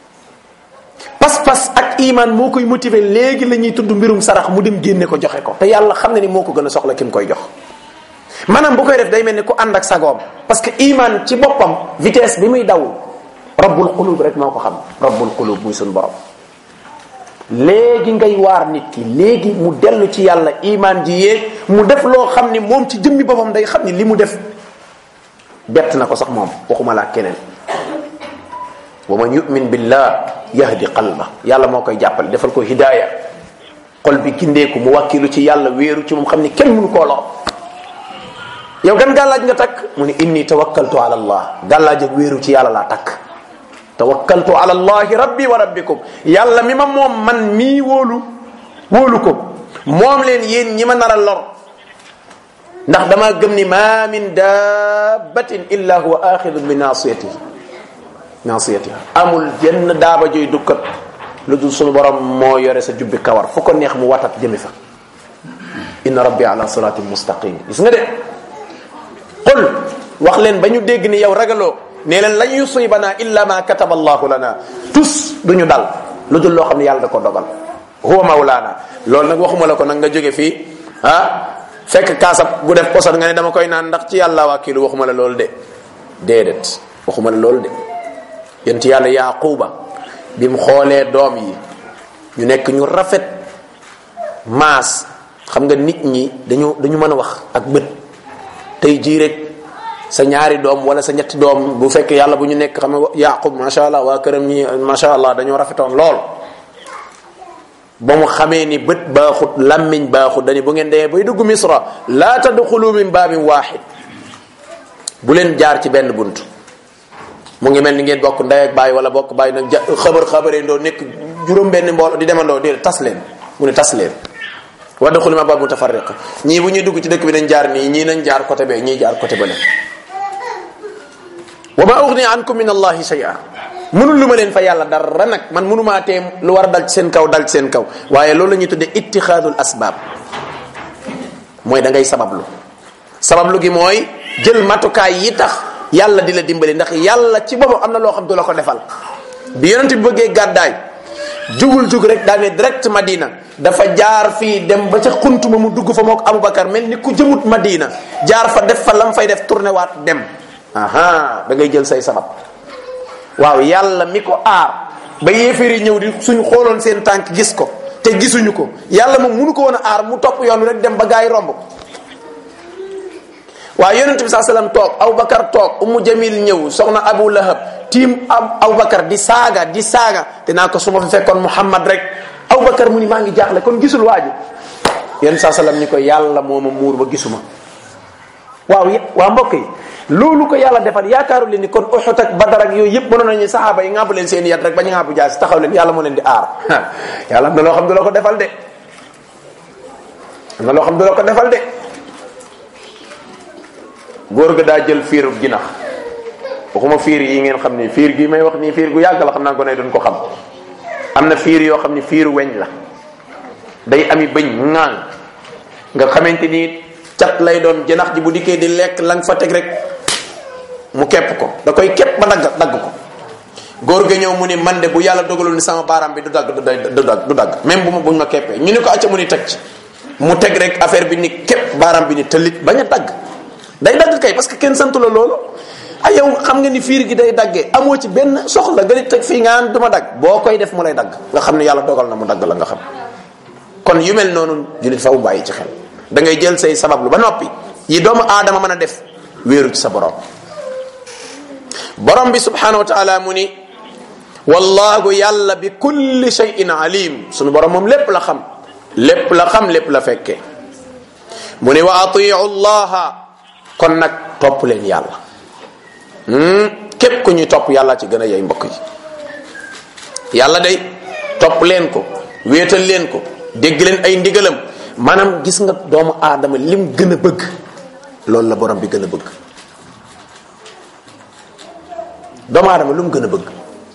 pas-pas ak iman moo koy motiver léegi la ñuy tudd mbirum sarax mu dem génne ko joxe ko te yàlla xam na ni moo ko gën a soxla ki mu koy jox. maanaam bu koy def day mel ni ku ànd ak sagoom parce que iman ci boppam vitesse bi muy daw rabbul qulub rek moo ko xam. rabbul qulub muy suñu borom. léegi ngay waar nit ki léegi mu dellu ci yàlla iman ji yéeg mu def loo xam ni moom ci jëmmi boppam day xam ni li mu def bett na ko sax moom waxuma laa keneen. wa man yu'min billah yahdi qalba yàlla moo koy jàppale defal ko hidaaya xol bi gindeeku mu wàkkilu ci yàlla wéeru ci moom xam ni kenn mënu koo lor. yow gan gàllaaj nga takk mu ni inni tawakkaltu ala allah gàllaaj ak wéeru ci yàlla laa takk. tawakkaltu ala allahi rabbi wa rabbikum yàlla mi ma moom man mii wóolu ko moom leen yéen ñi ma nar a lor ndax dama gëm ni ma min dabbatin illa huwa axidun bi nasiyatiha amul jenn daaba joy dukkat lu dul sunu borom moo yore sa jubbi kawar fu ko neex mu watat jëmi fa. inna rabbi ala siratin mustaqim gis nga de qul wax leen ba ñu dégg ni yow ragaloo nee leen lan yusibana illa ma kataba allahu lana tus duñu dal lu dul loo xam ne yàlla da ko dogal huwa mawlana loolu nag waxuma la ko nag nga jóge fii fekk kaasab bu def poson nga ne dama koy naan ndax ci yàlla wakilu waxuma la loolu de déedéet waxuma la loolu de yent yàlla yaquba bi mu xoolee doom yi ñu nekk ñu rafet maas xam nga nit ñi dañu mën a wax ak bët tey jii rek sa ñaari doom wala sa ñetti doom bu fekk yàlla bu ñu nekk xam nga yaqub macha allah waa këram ñi macha allah dañoo rafetoon lool ba mu xamee ni bët baaxut lammiñ baaxut dañu bu ngeen demee bay dugg misra laa tadxulu min baabin waaxid bu leen jaar ci benn bunt mu ngi mel ni ngeen bokk ndey ak baay wala bokk baay nag xabaree ndoo nekk juróom benn mbooloo di demandoo di tas leen mu ne tas leen wa daxulu ma baab mutafarriq ñii bu ñuy dugg ci dëkk bi nañ jaar nii ñii nañ jaar côté bee ñii jaar côté bële. wa ma ughni ankum min allahi shay'a mënul lu ma leen fa yàlla dara nag man mënumaa tee lu war a dal ci seen kaw dal ci seen kaw waaye loolu la ñuy tuddee ittixaadul asbaab mooy da ngay sabablu gi mooy jël matukaay yi tax yàlla di la dimbali ndax yàlla ci boppam am na loo xam du la ko defal. bi yonent bi bëggee gàddaay jug rek daa ne direct Madina dafa jaar fii dem ba ca xuntuma mu dugg fa mook Aboubacar mel ni ku jëmut Madina jaar fa def fa lam fay def tourné waat dem. da ngay jël say sabab waaw yàlla mi ko aar ba yéeféeri ñëw di suñu xooloon seen tànk gis ko te gisuñu ko yàlla moom mënu ko woon a aar mu topp yoon wi rek dem ba gaa yi romb. waaw yonent bi saa sallam toog Aboubacar toog Ummu Jamil ñëw soxna Abu Lahab tiim Aboubacar di saaga te naa ko su ma fi fekkoon Muhammad rek Aboubacar mu ni maa ngi jaaxle kon gisul waa ji yonent saa sallam ni ko yàlla moo ma muur ba gisuma. waa mbokk yi loolu ko yàlla defal yaakaaru leen ni kon Uhud ak Badar ak yooyu yëpp mënoon nañu saxaaba yi ngàbb leen seen yat rek ba ñu ngàbb jaasi taxaw leen yàlla moo leen di aar yàlla am na loo xam du la ko defal de góor ga daa jël fiiru ginax waxuma fiir yi ngeen xam ni fiir gi may wax nii fiir gu yàgg la xam naa ko ne duñ ko xam am na fiir yoo xam ni fiiru weñ la day ami bëñ ŋaan nga xamante ni cat lay doon jinax ji bu dikkee di lekk la nga fa teg rek mu kepp ko da koy kepp ba dagg ko góor ga ñëw mu ni man de bu yàlla dogalul ni sama baaraam bi du dagg même buñ ma keppee ñu ni ko acca mu ni teg ci mu teg rek affaire bi ni képp baaraam bi ni tëlit bañ a dagg day dagg kay parce que kenn santu la loolu yow xam nga ni fiir gi day daggee amoo ci benn soxla nga ni teg fii nga naan du ma dagg boo koy def mu lay dagg nga xam ne yàlla dogal na mu dagg la nga xam kon yu mel noonu jullit fa mu bàyyi ci xel da ngay jël say sabablu ba noppi yi doomu aadama mën a def wéeru ci sa borom bi subhanahu wa taala mu ni wallahu yàlla bi kulli shay'in alim sunu borom moom lépp la xam lépp la fekkee mu ni wa atiu llaha kon nag topp leen yàlla képp ku ñuy topp yàlla ci gën a yey mbokk yi yàlla day topp leen ko wéetal leen ko dégg leen ay ndigalam maanaam gis nga doomu aadama lim gën a bëgg loolu la borom bi gën a bëgg doomu aadama lu mu gën a bëgg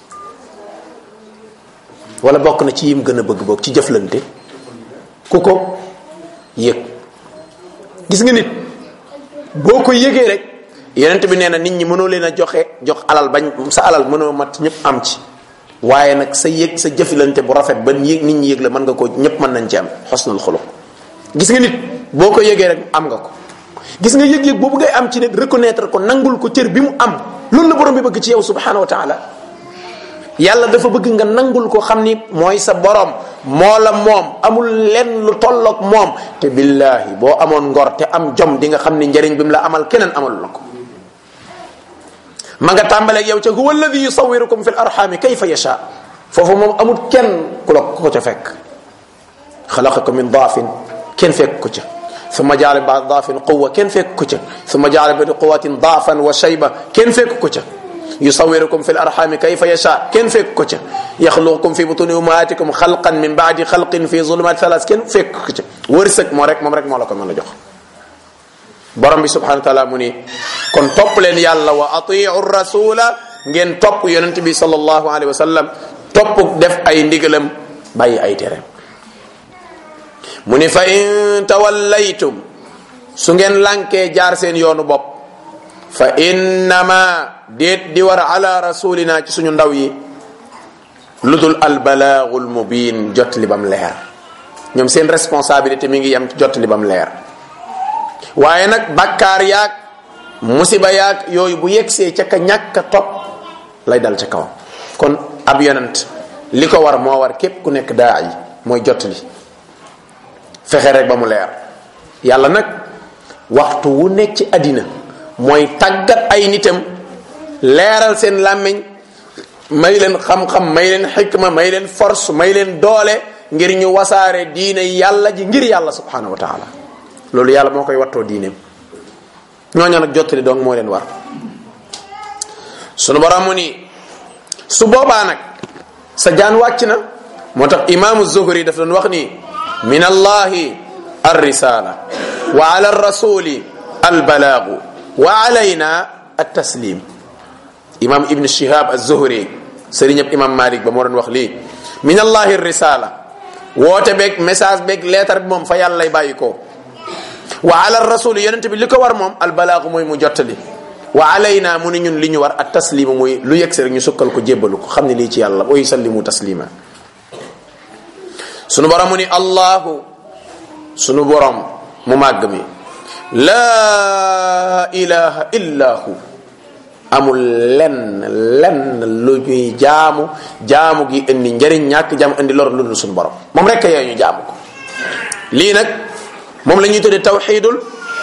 wala bokk na ci yim gën a bëgg boog ci jëflante ku ko yëg gis nga nit boo ko yëgee rek yonent bi nee na nit ñi mënoo leen a jox alal bañ sa alal mënoo mat ñëpp am ci waaye nag sa yëg sa jëflante bu rafet ba nit ñi yëg la mën nga ko ñëpp mën nañ ci am xusnul xuluq gis nga nit boo ko yëgee rek am nga ko gis nga yëg-yëg boobu ngay am ci nit reconnaître ko nangul ko cër bi mu am loolu la borom bi bëgg ci yow subhanahu wa taala yàlla dafa bëgg nga nangul ko xam ni mooy sa borom moo la moom amul lenn lu tolloog moom te billahi boo amoon ngor te am jom di nga xam ni njëriñ bi mu la amal keneen amalu la ko ma nga tàmbaleeg yow ca huwa alladi yusawirukum fi l arxami kayfa yasha foofu moom amul kenn ku la ko ca fekk xalaqakum min daafin kenn fekk ko ca summa jaala ba'da daafin quwwa kenn fekk ko ca summa jaala ba'da quwwatin daafan wa shayba kenn fekk ko ca yusawirukum fi l arxami kayfa yasha kenn fekk ko ca yaxluqukum fi butuni ummahatikum xalqan min baadi xalqin fi zulumat thalas kenn fekk ko ca wërsëg moom rek moo la ko mën a jox borom bi subhanahu wa taala mu ni kon topp leen yàlla wa atiu rasula ngeen topp yonent bi sallallahu alayhi wa sallam topp def ay ndigalam bàyyi ay tereem mu ni fa in tawallaytum su ngeen lànkee jaar seen yoonu bopp fa innama déet di war ala rasulina ci suñu ndaw yi lu dul albalaagul mubin jot li bam leer ñoom seen responsabilité mi ngi yam ci jot li bam leer waaye nag bakkaar yaag musiba yaag yooyu bu yegsee ca ka ñàkk a topp lay dal ca kawam kon ab yonent li ko war moo war képp ku nekk daa yi mooy jot li fexe rek ba mu leer yàlla nag waxtu wu nekk ci àddina mooy tàggat ay nitam leeral seen làmmiñ may leen xam-xam may leen xikma may leen force may leen doole ngir ñu wasaare diine yàlla ji ngir yàlla subhanahu wa taala loolu yàlla moo koy wattoo diineem ñooñu nag jottali donc moo leen war sunu borom mu ni su boobaa nag sa jaan wàcc na. moo tax imaamu Zuhri daf doon wax ni min allahi arrisala wa ala rasuli albalaagu wa alayna attaslim. imam ibn Shihab az-Zuhri sëriñab imam Malik ba moo doon wax lii min allahi arrisala woote beeg message beeg lettre bi moom fa yàlla lay bàyyi ko. wa ala rasuli yonente bi li ko war moom albalaagu mooy mu jottali. wa alayna mu ni ñun li ñu war at taslimu muy lu yegsi rek ñu sukkal ko jébbalu ko xam ne lii ci yàlla wa yusallimu taslima. sunu borom mu ni allahu sunu borom mu màgg mi laa ilaha illa hu amul lenn lu ñuy jaamu gi indi njëriñ ñàkk jaamu indi lor lu dul sunu borom moom rek yooyu ñu jaamu ko. lii nag moom la ñuy tuddee tawxidul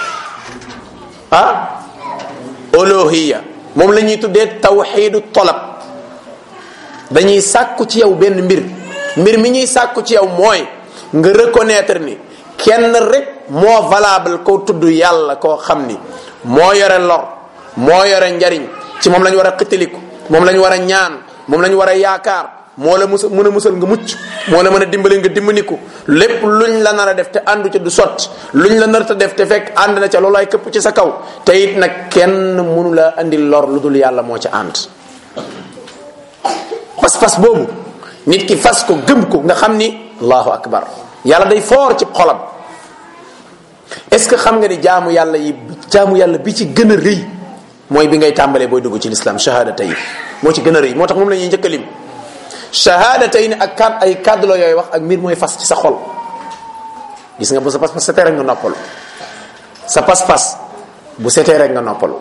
uluhiyya moom la ñuy tuddee tawxidu talab. dañuy sàkku ci yow benn mbir mi ñuy sàkku ci yow mooy nga reconnaître ni kenn rek moo valable koo tudd yàlla koo xam ni moo yore lor moo yore njariñ ci moom la ñu war a xëttaliku moom la ñu war a ñaan moom la ñu war a yaakaar moo la mën a musal nga mucc moo la mën a dimbali nga dimbaliku lépp luñ la nar a def te àndu ca du sotti luñ la nar a def te fekk ànd na ca loolaay këpp ci sa kaw te it nag kenn mënu la andi lor lu dul yàlla moo ca ànd. pas-pas boobu nit ki fas ko gëm ko nga xam ni allahu akbar yàlla day foor ci xolam. est-ce que xam nga ni jaamu yàlla bi ci gën a rëy mooy bi ngay tàmbalee booy dugg ci l'islam shahadatayni moo ci gën a rëy moo tax moom la ñuy njëkk a lim. shahadatayni ak ay kàddu la yooyu wax ak mbir mooy fas ci sa xol. gis nga bu sa pas-pas setee rek nga noppalu sa pas-pas bu setee rek nga noppalu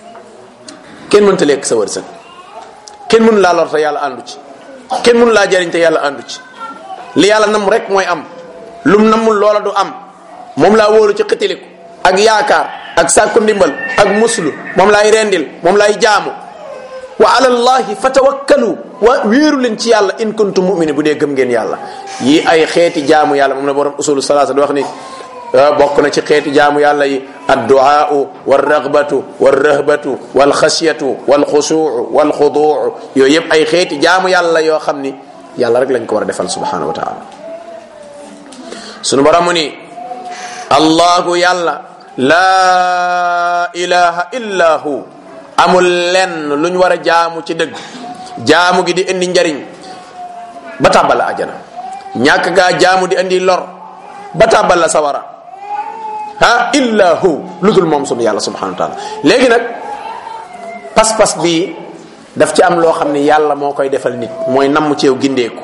kenn mënta lekk sa wërsëg kenn mënu laa lor te yàlla àndu ci kenn mënu laa jariñ te yàlla àndu ci li yàlla nam rek mooy am lum namul loola du am moom laa wóolu ci xitiliku ak yaakaar ak sàkku ndimbal ak muslu moom laay rendil moom laay jaamu. wa ala allahi fatawakkalu wa wéeru leen ci yàlla in kuntum mu'minin bu dee gëm ngeen yàlla. yi ay xeeti jaamu yàlla moom la borom usulu salaasa di wax ni bokk na ci xeeti jaamu yàlla yi adduaau walragbatu walrahbatu walxasiyatu walxusuu walxuduu yooyu yëpp ay xeeti jaamu yàlla yoo xam ni yàlla rek lañ ko war a defal subhanahu wa taala. sunu borom mu ni allahu yàlla laa ilaha illa hu amul lenn luñ war a jaamu ci dëgg jaamu gi di indi njariñ ba tàbbal la ajana ñàkk gaa jaamu di indi lor ba tàbbal la sawara illa hu lu dul moom sunu yàlla subhanahu wa taala. léegi nag pas-pas bii daf ci am loo xam ne yàlla moo koy defal nit mooy namm ci yow gindeeku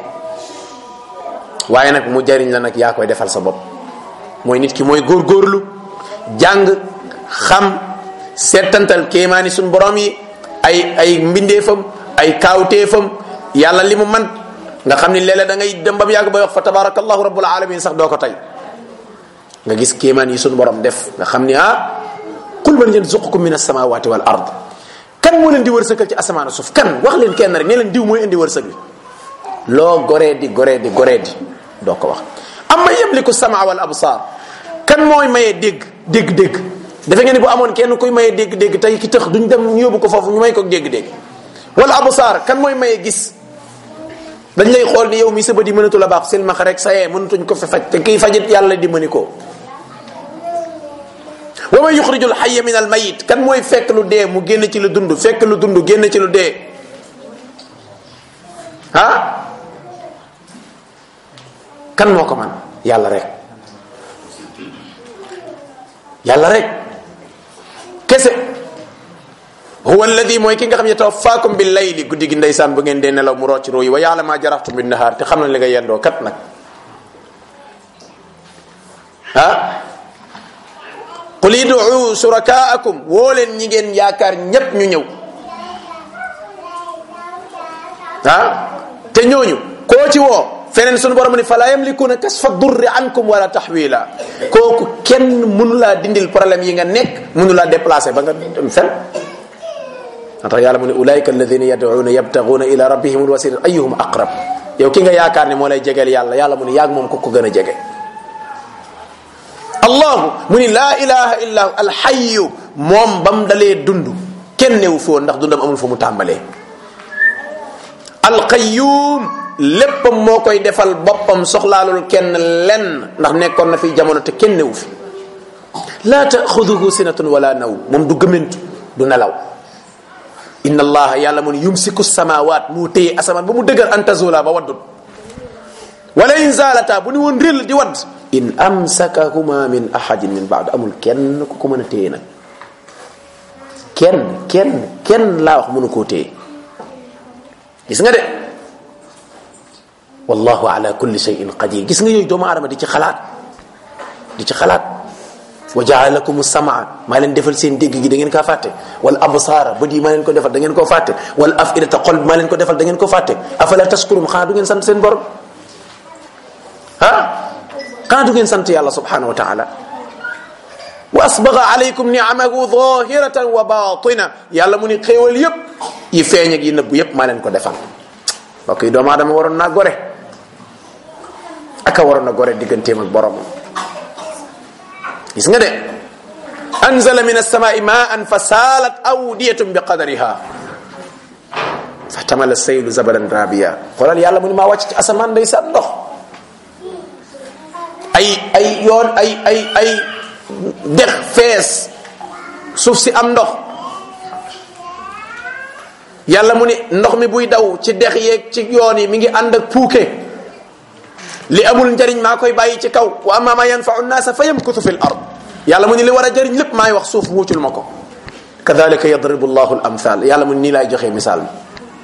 waaye nag mu jariñ la nag yaa koy defal sa bopp mooy nit ki mooy góorgóorlu jàng xam settantal kéemaani suñu borom yi ay mbindeefam ay kaawteefam yàlla li mu man nga xam ni léeg-léeg da ngay dem ba mu yàgg ba wax fa tabarakallahu rabbul alamin sax doo ko tey nga gis kéemaan yi suñu borom def nga xam ni qul man yarzuqukum min as-samawati wal ard kan moo leen di wërsëgal ci asamaan suuf kan wax leen kenn rek ne leen diw mooy indi wërsëg bi loo goree di doo ko wax. amma yamliku sama wal absar kan mooy mayee dégg dafa ngeen ni bu amoon kenn kuy mayee dégg tey ki tëx duñ dem ñu yóbbu ko foofu ñu may ko dégg wal absar kan mooy mayee gis dañ lay xool ni yow mi sa bët yi mënatu la baax silmaxa rek sa yee mënatuñ ko fi faj te kiy fajit yàlla di mëni ko. wa man yuxrijul hayya min al mayit kan mooy fekk lu dee mu génn ci lu dund fekk lu dund génn ci lu dee kan moo ko man yàlla rek kese. huwa alladi mooy ki nga xam ne tawaffaakum bil layli guddi gi ndeysaan bu ngeen dee nelaw mu rocc roo yi wa ya'lamu ma jarahtum bin nahaar te xam na li nga yendoo kat nag qul id'u shurakaakum woo leen ñi ngeen yaakaar ñépp ñu ñëw te ñooñu koo ci woo feneen sunu borom ni fala yamlikuuna kasfa durri ankum wala tahwila kooku kenn mënu laa dindil problème yi nga nekk mënu laa déplacer ba nga dem fen moo tax yàlla mu ne ulaika alladina yad'uuna yabtaguuna ila rabbihim alwasilata ayyuhum aqrab yow ki nga yaakaar ne moo lay jegeel yàlla mu ne yaag moom ko gën a jege. allahu mu ni laa ilaha illa hu alxayu moom bam dalee dund kenn newu fi woon ndax dundam amul fu mu tàmbalee. alqayyum léppam moo koy defal boppam soxlaalul kenn lenn ndax nekkoon na fi jamono te kenn newu fi. laa taaxuduhu sinatun wala naw moom du gëmentu du nelaw. inna allaha yàlla mu ne yumsiku samawat mu téye asamaan ba mu dëgër an tazula ba waddut. wala in zaalata bu ni woon réel di wadd. in amsakahuma min ahadin min baad amul kenn ku ko mën a téye nag. kenn laa wax mënu koo téye. gis nga de wallahu ala kulli shay'in qadir gis nga yooyu doomu aadama di ci xalaat wa jaala lakum samaa maa leen defal seen dégg gi da ngeen kaa fàtte wal absaara bët yi maa leen ko defal da ngeen koo fàtte wal afidata xol maa leen ko defal da ngeen ko fàtte afala tashkurun xanaa du ngeen sant seen borom xanaa du ngeen sant yàlla subhanahu wa taala wa asbaga alaykum ni'amahu zahiratan wa batina yàlla mu ni xéewal yépp yi feeñ ak yi nëbb yépp maa leen ko defal mbokk yi doomu aadama waroon naa gore aka waroon na gore digganteem ak boromam. gis nga de anzala min as-samaa'i maa'an fa saalat awdiyatun bi qadariha fahtamala as-saylu zabadan rabiya xoolal yàlla mu ni maa wàcc ci asamaan day sa ndox ay yoon ay dex fees suuf si am ndox yàlla mu ni ndox mi buy daw ci dex yeeg ci yoon yi mi ngi ànd ak puuke li amul njariñ maa koy bàyyi ci kaw wa amma ma yanfa'u an-naasa fa yamkuthu fil ard yàlla mu ni li war a jëriñ lépp maay wax suuf wuucul ma ko kadhalika yadribu llahu al-amthal yàlla mu ni nii laay joxee misaal mi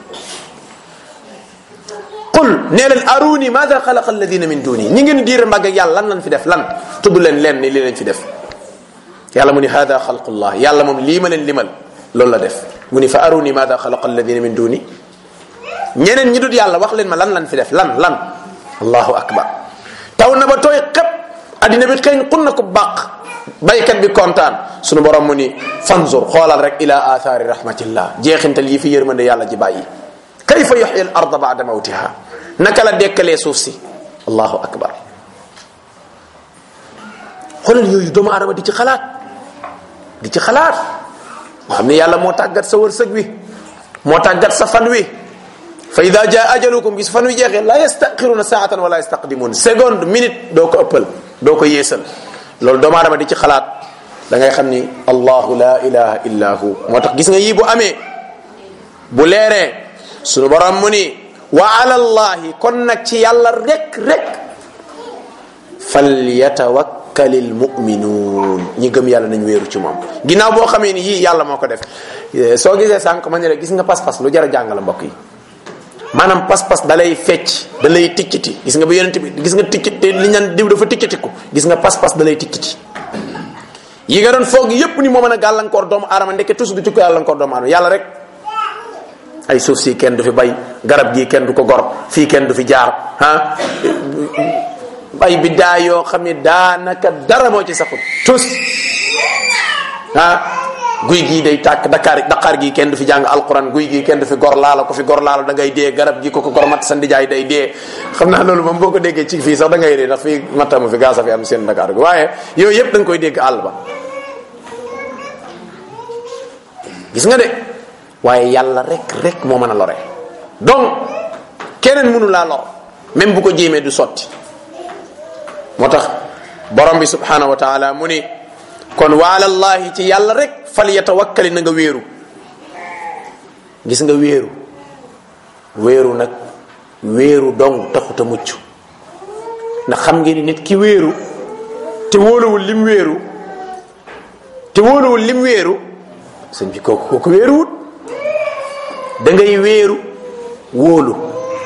qul nee leen aruni maada xalaqa alladina min duni ñi ngeen diir mbagg ak yàlla lan lañ fi def lan tudd leen ni li leen fi def yàlla mu ni hada xalqullah yàlla moom lii ma leen limal loolu la def mu ni fa aruni maada xalaqa alladina min duni ñeneen ñi dut yàlla wax leen ma lan lañ fi def lan allahu akbar taw na ba tooy xëpp addina bi xëy xun na ko bàq baykat bi kontaan sunu borom mu ni fanzur xoolal rek ila athari rahmatillah jeexintal yi fi yërmande yàlla ji bàyyi kayfa yuhyi al arda ba'da mawtiha naka la dekkalee suuf si allahu akbar xoolal yooyu doomu aadama di ci xalaat nga xam ne yàlla moo tàggat sa wërsëg wi moo tàggat sa fan wi fa ida jaa ajalukum gis fan wi jeexee la yastaqiruna saatan wala yastaqdimun seconde minute doo ko ëppal doo ko yeesal loolu doomu aadama di ci xalaat da ngay xam ni allahu la ilaha illa hu moo tax gis nga yii bu amee bu leeree sunu borom mu ni wa ala allahi kon nag ci yàlla rek falyatawakkalil mu'minun ñi gëm yàlla nañ wéeru ci moom ginnaaw boo xamee ni yii yàlla moo ko def soo gisee sànq ma ne la gis nga pas-pas lu jar a jàng la mbokk yi maanaam pas-pas da lay fecc da lay ticciti gis nga ba yonent bi gis nga ticciti li ñaan diw dafa ticcitiku gis nga pas-pas da lay ticciti yi nga doon foog yépp ni moo mën a gàllankoor doomu aadama ndeke tus du ci ko gàllankoor doomu aadama yàlla rek ay suuf si kenn du fi bay garab gii kenn du ko gor fii kenn du fi jaar ay biddaa yoo xam ne daanaka dara moo ci saxut tus guy gii day tàkk Dakar gii kenn du fi jàng alquran guy gii kenn du fi gor laala ko fi gor laala da ngay dee garab gi ko gor matt sa ndijaay day dee xam naa loolu moom boo ko déggee ci fii sax da ngay dee ndax fii mattamu fi gaasa fi am seen Dakar gi waaye yooyu yëpp da nga koy dégg àll ba gis nga de waaye yàlla rek moo mën a lore donc keneen mënu laa lor même bu ko jéemee du sotti moo tax borom bi subhanahu wa taala mu ni kon wa alallahi ci yàlla rek fal yatawakkali na nga wéeru gis nga wéeru nag wéeru dong taxuta mucc ndax xam ngeen ni nit ki wéeru te wóoluwul lim wéeru sëñ bi kooku wéeruwut da ngay wéeru wóolu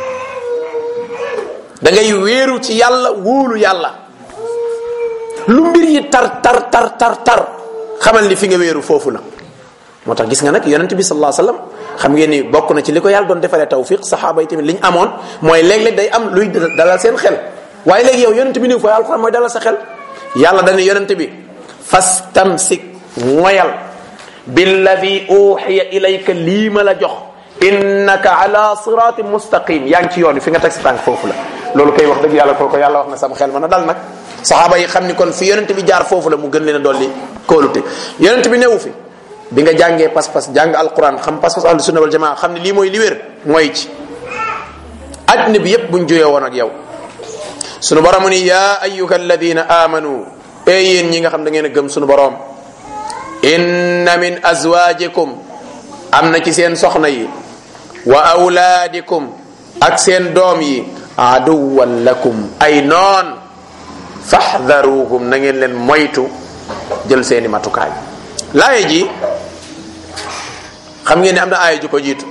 da ngay wéeru ci yàlla wóolu yàlla lu mbir yi tar xamal ni fi nga wéeru foofu la moo tax gis nga nag yonent bi sallallahu alayhi wasallam xam ngeen ni bokk na ci li ko yàlla doon defalee tawfiq saxaaba yi tamit li ñu amoon mooy léeg-léeg day am luy dalal seen xel waaye léegi yow yonent bi ni fooy alxuraan mooy dalal sa xel yàlla dana yonent bi fastamsik moyal billadi uxiya ilayka lii ma la jox innaka ala siratin mustaqim yaa ngi ci yoon wi fi nga teg sa tànk foofu la loolu koy wax dëgg yàlla kooko yàlla wax na sama xel mën a dal nag saxaaba yi xam ni kon fi yonent bi jaar foofu la mu gën leen a dolli kóolute yonent bi newu fi bi nga jàngee pas-pas jàng alquran xam pas-pas ahlu sunna wal jamaa xam ne lii mooy li wér mooy ci adduna bi yépp buñ juyee woon ak yow. sunu borom mu ni yaa ayyuha alladina amanu yéen ñi nga xam da ngeen a gëm sunu borom inna min azwajikum am na ci seen soxna yi wa awlaadikum ak seen doom yi aduwan lakum ay noon faxdaruhum na ngeen leen moytu jël seeni matukaay. laaye ji xam ngeen ne am na aaya ju ko jiitu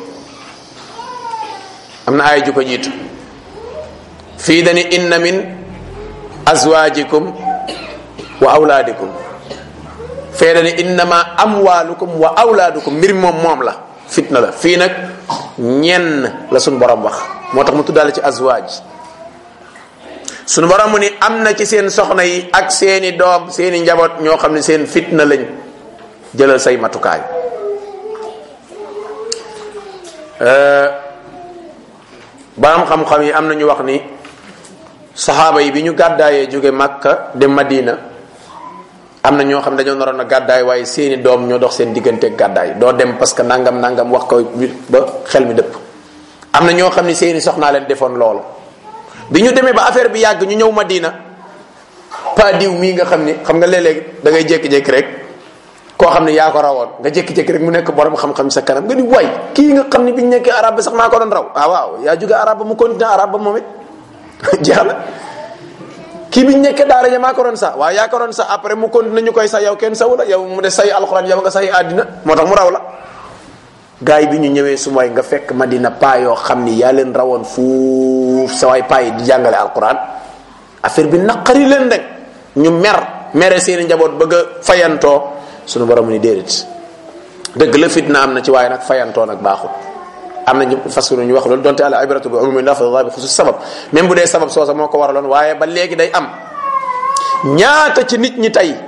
fii dani inna min azwajikum wa awlaadikum fee dani innama amwalukum wa awlaadukum mbir moom la fitna la. fii nag ñenn la suñu borom wax moo tax mu tuddaale ci azwaaj. suñu borom mu ni am na ci seen soxna yi ak seeni doom seeni njaboot ñoo xam ne seen fitna lañ jëlal say matukaay. baam xam-xam yi am na ñu wax ni saxaaba yi bi ñu gàddaayee jóge Makka dem Madina am na ñoo xam ne dañoo naroon a gàddaay waaye seeni doom ñoo dox seen digganteeg gàddaay doo dem parce que nangam wax ko ba xel mi dëpp. am na ñoo xam ne seeni soxnaa leen defoon loolu bi ñu demee ba affaire bi yàgg ñu ñëw Madina pa diw mii nga xam ni xam nga léeg-léeg da ngay jékki-jékki rek koo xam ne yaa ko rawoon nga jékki-jékki rek mu nekk borom xam-xam sa kanam nga ni waay kii nga xam ne biñu nekkee arab ba sax maa ko doon raw waaw yaa jóge arab ba mu continué arab ba moom it jeex na kii biñu nekkee daara ja maa ko doon sax waaw yaa ko doon sax après mu continué ñu koy sax yow kenn sawu la yow mu de say alxuraan yow nga say àddina moo tax mu raw la. gars yi bi ñu ñëwee su mooy nga fekk Madina paa yoo xam ni yaa leen rawoon fuuf sa waay paa yi di jàngale alxuraan affaire bi naqari leen rek ñu mere seeni njaboot bëgg a fayantoo. sunu borom ni déedéet dëgg la fitna am na ci waaye nag fayantoo nag baaxul. am na ñu fas ñu wax loolu donte ala ibratu bi umumi lafzi bi xusus sabab même bu dee sabab soosa moo ko waraloon waaye ba léegi day am ñaata ci nit ñi tey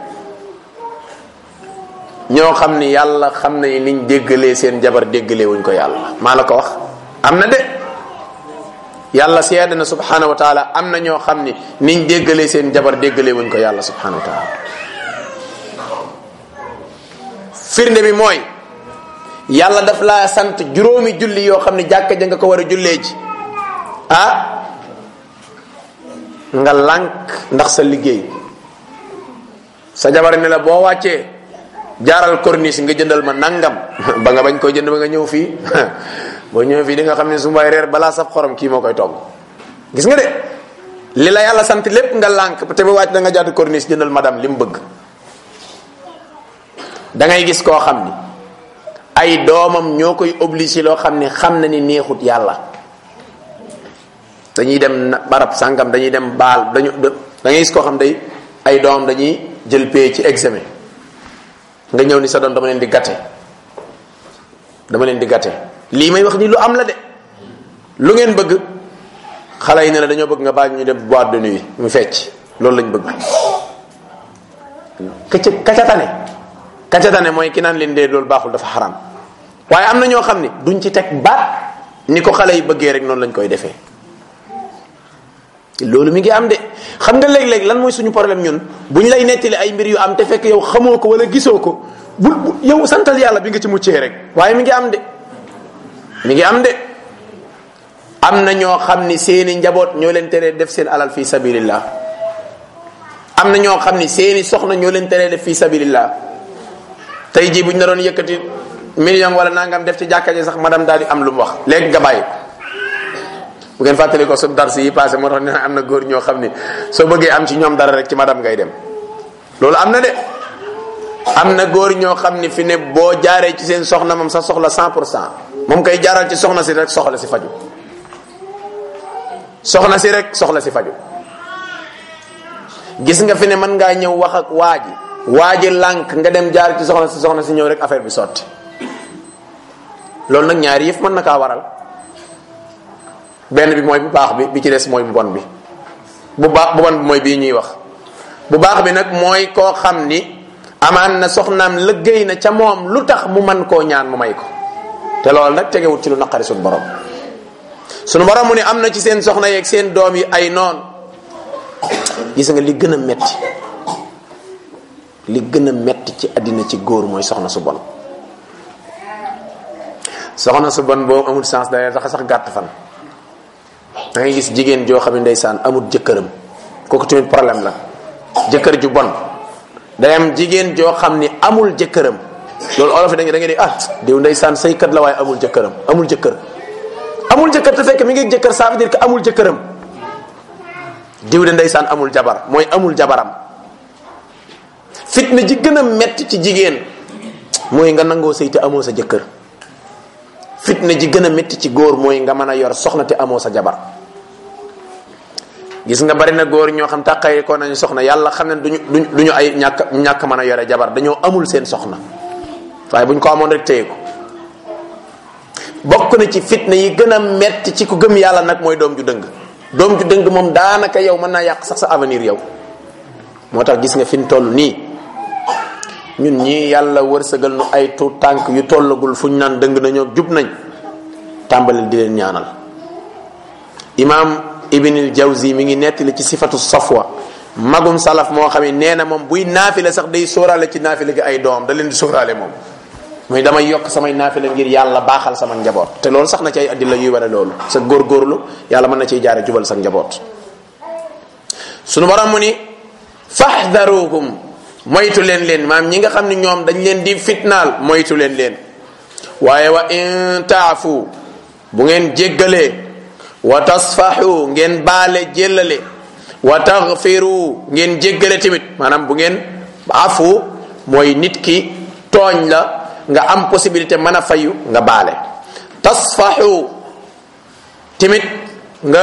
ñoo xam ni yàlla xam nañ niñ déggalee seen jabar déggalee wuñ ko yàlla maa la ko wax. am na de yàlla seede na subhanahu wa taala am na ñoo xam ni niñ déggalee seen jabar déggalee wuñ ko yàlla subhanahu wa taala. firnde bi mooy yàlla daf laa sant juróomi julli yoo xam ne jàkka ja nga ko war a jullee ji nga lànk ndax sa liggéey sa jabar ne la boo wàccee jaaral corniche nga jëndal ma nangam ba nga bañ koy jënd ba nga ñëw fii boo ñëwee fii di nga xam ne su may reer balaa saf xorom kii moo koy togg. gis nga de li la yàlla sant lépp nga lànk te ba wàcc da nga jàdd corniche jëndal madame li mu bëgg. da ngay gis koo xam ni ay doomam ñoo koy obligé loo xam ne xam na ni neexut yàlla dañuy dem barab sàngam dañuy dem baal da ngay gis koo xam day ay doomam dañuy jël pay ci examen nga ñëw ni sa doom dama leen di gàtte lii may wax ni lu am la de lu ngeen bëgg xale yi ne la dañoo bëgg nga baal ñu dem boîte de nuit mu fecc loolu lañ bëgg kacatane mooy ki naan leen dee loolu baaxul dafa xaram waaye am na ñoo xam ne duñ ci teg baat ni ko xale yi bëggee rek noonu lañ koy defee loolu mi ngi am de. xam nga léeg-léeg lan mooy suñu problème ñun buñ lay nettali ay mbir yu am te fekk yow xamoo ko wala gisoo ko bu yow santal yàlla bi nga ci muccee rek waaye mi ngi am de. am na ñoo xam ni seeni njaboot ñoo leen teree def seen alal fi sabilillah am na ñoo xam ni seeni soxna ñoo leen teree def fi sabilillah tey jii bu ñu la doon yëkkati million wala nangam def ci jàkka ji sax madame daal di am lu mu wax léegi nga bàyyi bu ngeen fàttali ko suñu dars yi passé moo tax ne am na góor ñoo xam ni soo bëggee am ci ñoom dara rek ci madame ngay dem loolu am na de. am na góor ñoo xam ni fi ne boo jaaree ci seen soxna moom sa soxla 100% moom kay jaaral ci soxna si rek soxla si faju gis nga fi ne mën ngaa ñëw wax ak waaji lànk nga dem jaar ci soxna si ñëw rek affaire bi sotti loolu nag ñaari yëf mën na kaa waral benn bi mooy bu baax bi ci des mooy bu bon bi bu bon bi mooy bii ñuy wax bu baax bi nag mooy koo xam ni amaan na soxnaam liggéey na ca moom lu tax mu man koo ñaan mu may ko te loolu nag tegewut ci lu naqari suñu borom mu ne am na ci seen soxna yeeg seen doom yi ay noon gis nga li gën a metti ci àddina ci góor mooy soxna su bon soxna su bon boobu amul chance day tax sax gàtt fan. da ngay gis jigéen joo xam ne ndeysaan amul jëkkëram kooku tamit problème la. jëkkër ju bon day am jigéen joo xam ni amul jëkkëram loolu olof da ngay di diw ndeysaan saykat la waaye amul jëkkëram amul jëkkër. amul jëkkër te fekk mi ngi jëkkër ça veut dire que amul jëkkëram. diw de ndeysaan amul jabar mooy amul jabaram. fitna ji gën a metti ci jigéen mooy nga nangoo sëy te amoo sa jëkkër. fitna ji gën a metti ci góor mooy nga mën a yor soxna te amoo sa jabar. gis nga bari na góor ñoo xam tàqay ko nañu soxna yàlla xam ne duñu ay ñàkk mën a yore jabar dañoo amul seen soxna waaye buñ ko amoon rek téye ko. bokk na ci fitna yi gën a metti ci ku gëm yàlla nag mooy doom ju dëng. doom ju dëng moom daanaka yow mën naa yàq sax sa avenir yow. moo tax gis nga fi ñu toll nii ñun ñii yàlla wërsëgal nu ay tuut tànk yu tollagul fu ñu naan dëng nañoo jub nañ tàmbalil di leen ñaanal. imaam Ibnul Jawzi mi ngi nettali ci sifatu safwa magum salaf moo xam ne nee na moom buy naafile sax day sóoraale ci naafile gi ay doom da leen di sóoraale moom. muy damay yokk samay naafile ngir yàlla baaxal sama njaboot te loolu sax na ci ay addila yuy ware loolu sa góorgóorlu yàlla mën na ciy jaare jubal sa njaboot. sunu borom mu ni faxdaruhum moytu leen maam ñi nga xam ne ñoom dañ leen di fitnaal moytu leen waaye wa in taafu bu ngeen jéggalee wa tasfaxu ngeen baale jéllale wa taxfiru ngeen jéggale tamit maanaam bu ngeen afu mooy nit ki tooñ la nga am possibilité mën a fayu nga baale tasfaxu tamit nga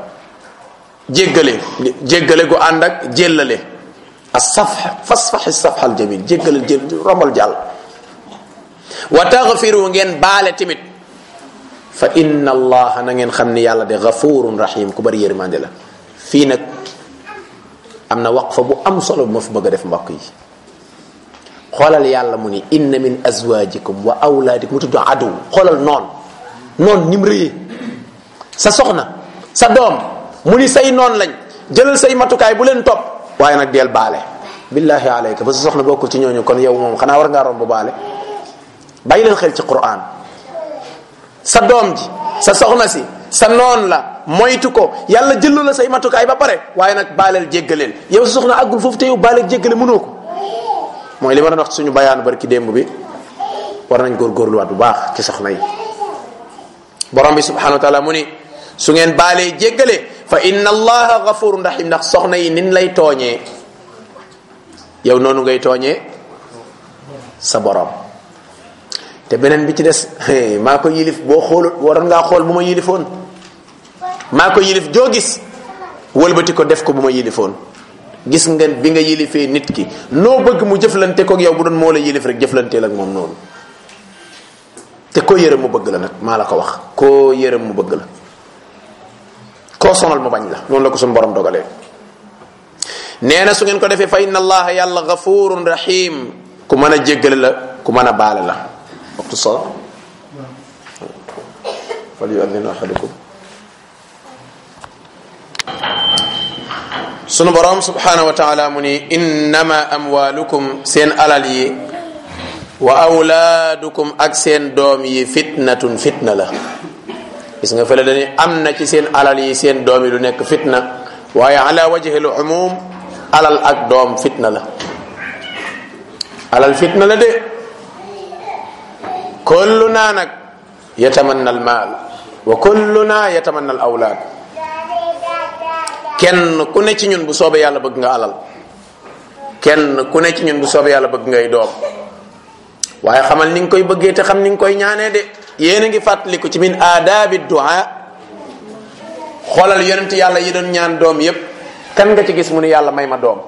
jéggale gu ànd ak jéllale as-safh fasfax as-safh al-jamil jéggalal rombal jàll wa taghfiru ngeen baale tamit fa inna allaha na ngeen xam ni yàlla de ghafurun rahim ku bari yërmande la. fii nag am na waqfa bu am solo bu ma fi bëgg a def mbokk yi xoolal yàlla mu ni inna min azwajikum wa awlaadikum mu tudd adu xoolal noon ni mu rëyee sa soxna sa doom mu ni say noon lañ jëlal say matukaay bu leen topp waaye nag deel baale billahi alayka ba sa soxna bokkul ci ñooñu kon yow moom xanaa war ngaa romb baale. bàyyi leen xel ci Qur'an sa doom ji sa soxna si sa noon la moytu ko yàlla jëllu la say matukaay ba pare waaye nag baaleel jéggaleel yow sa soxna àggul foofu te yow baaleel jéggale mënoo ko. mooy li ma doon wax suñu bayaan barki démb bi war nañ góorgóorluwaat bu baax ci soxna yi. borom bi subhanahu wa taala mu ni su ngeen baalee jéggale fa inna allaha ghafurun rahim ndax soxna yi nin lay tooñee yow noonu ngay tooñee sa borom. te beneen bi ci des maa ko yilif boo xool waroon ngaa xool bu ma yilifoon maa ko yilif joo gis wëlbati ko def ko bu ma yilifoon. gis nga bi nga yilifee nit ki noo bëgg mu jëflante koog yow bu doon moo la yilif rek jëflanteel ak moom noonu te koo yërëm mu bëgg la nag maa la ko wax koo yërëm mu bëgg la koo sonal mu bañ la noonu la ko suñu borom dogalee. nee na su ngeen ko defee fa inna allaha yàlla ghafurun rahim ku mën a jéggale la ku mën a baale la. waxtu sala fal yu'adhin ahadukum. sunu borom subhanahu wa taala mu ni innama amwalukum seen alal yi wa awlaadukum ak seen doom yi fitnatun fitna la. gis nga fële dañuy am na ci seen alal yi seen doom yi lu nekk fitna waaye ala wajhi al umum alal ak doom fitna la. alal fitna la de kulluna nag yatamanna al maal wa kulluna yatamanna al awlaad. kenn ku ne ci ñun bu soobee yàlla bëgg nga alal kenn ku ne ci ñun bu soobee yàlla bëgg ngay doom waaye xamal ni nga koy bëggee te xam ni nga koy ñaanee de. yéen a ngi fàttaliku ci min aadaabi du'a xoolal yonent yàlla yi doon ñaan doom yépp kan nga ci gis mu ne yàlla may ma doom.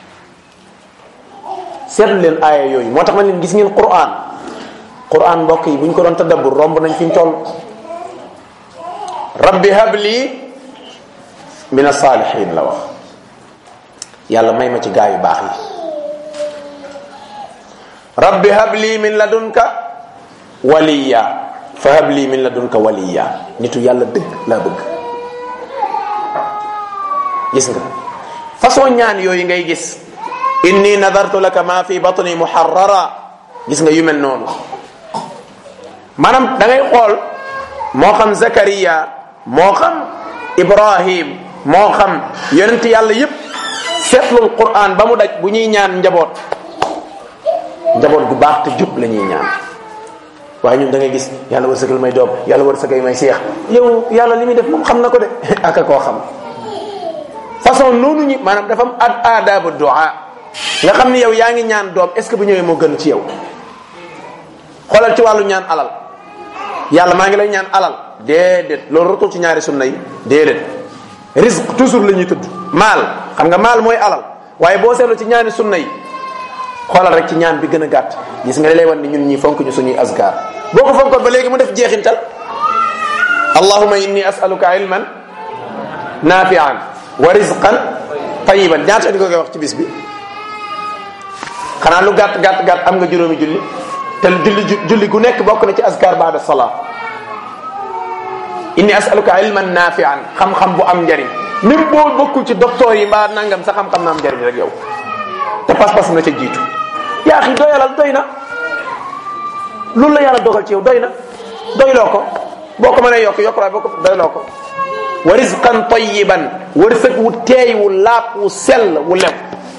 seetlu leen aaya yooyu moo tax ma leen gis ngeen Qur'an mbokk yi bu ñu ko doon tadabbur romb nañ fi ñu toll. rabbi habli min as-salihin la wax yàlla may ma ci gaa yu baax yi. rabbi habli min ladunka waliya fa habli min ladunka waliya nitu yàlla dëgg laa bëgg. gis nga façon ñaan yooyu ngay gis inni nadartu laka ma fi batni muharrara gis nga yu mel noonu maanaam da ngay xool moo xam Zakariya moo xam Ibrahim moo xam yonent yàlla yépp seetlul Qur'an ba mu daj bu ñuy ñaan njaboot gu baax te jub la ñuy ñaan. waaye ñun da ngay gis yàlla wërsëgal may doom yàlla wërsëgal may seex yow yàlla li muy def moom xam na ko de aka koo xam façon noonu ñi maanaam dafa am aadabu du'a nga xam ni yow yaa ngi ñaan doom est ce que bu ñëwee moo gën ci yow. xoolal ci wàllu ñaan alal yàlla maa ngi lay ñaan alal déedéet loolu rotul ci ñaari sunna yi déedéet risque toujours la ñuy tudd maal xam nga maal mooy alal waaye boo seetlu ci ñaari sunna yi xoolal rek ci ñaan bi gën a gàtt gis nga li lay wan ni ñun ñi fonk ñu suñuy azkar boo ko fonkoon ba léegi mu def jeexintal allahumma inni as'aluka ilman nafi'an wa rizqan tayyiban ñaata di ko koy wax ci bis bi xanaa lu gàtt gàtt am nga juróomi julli te julli gu nekk bokk na ci azkar ba'da salat inni as'aluka ilman nafi'an xam-xam bu am njariñ même boo bokkul ci docteur yi mbaa nangam sa xam-xam na am njariñ rek yow te pas-pas na ca jiitu yaa xi doyalal doy na loolu la yàlla dogal ci yow doy na doyloo ko boo ko mënee yokk waaye boo ko doyloo ko wa rizqan tayyiban wërsëg wu teey wu laap wu sell wu lew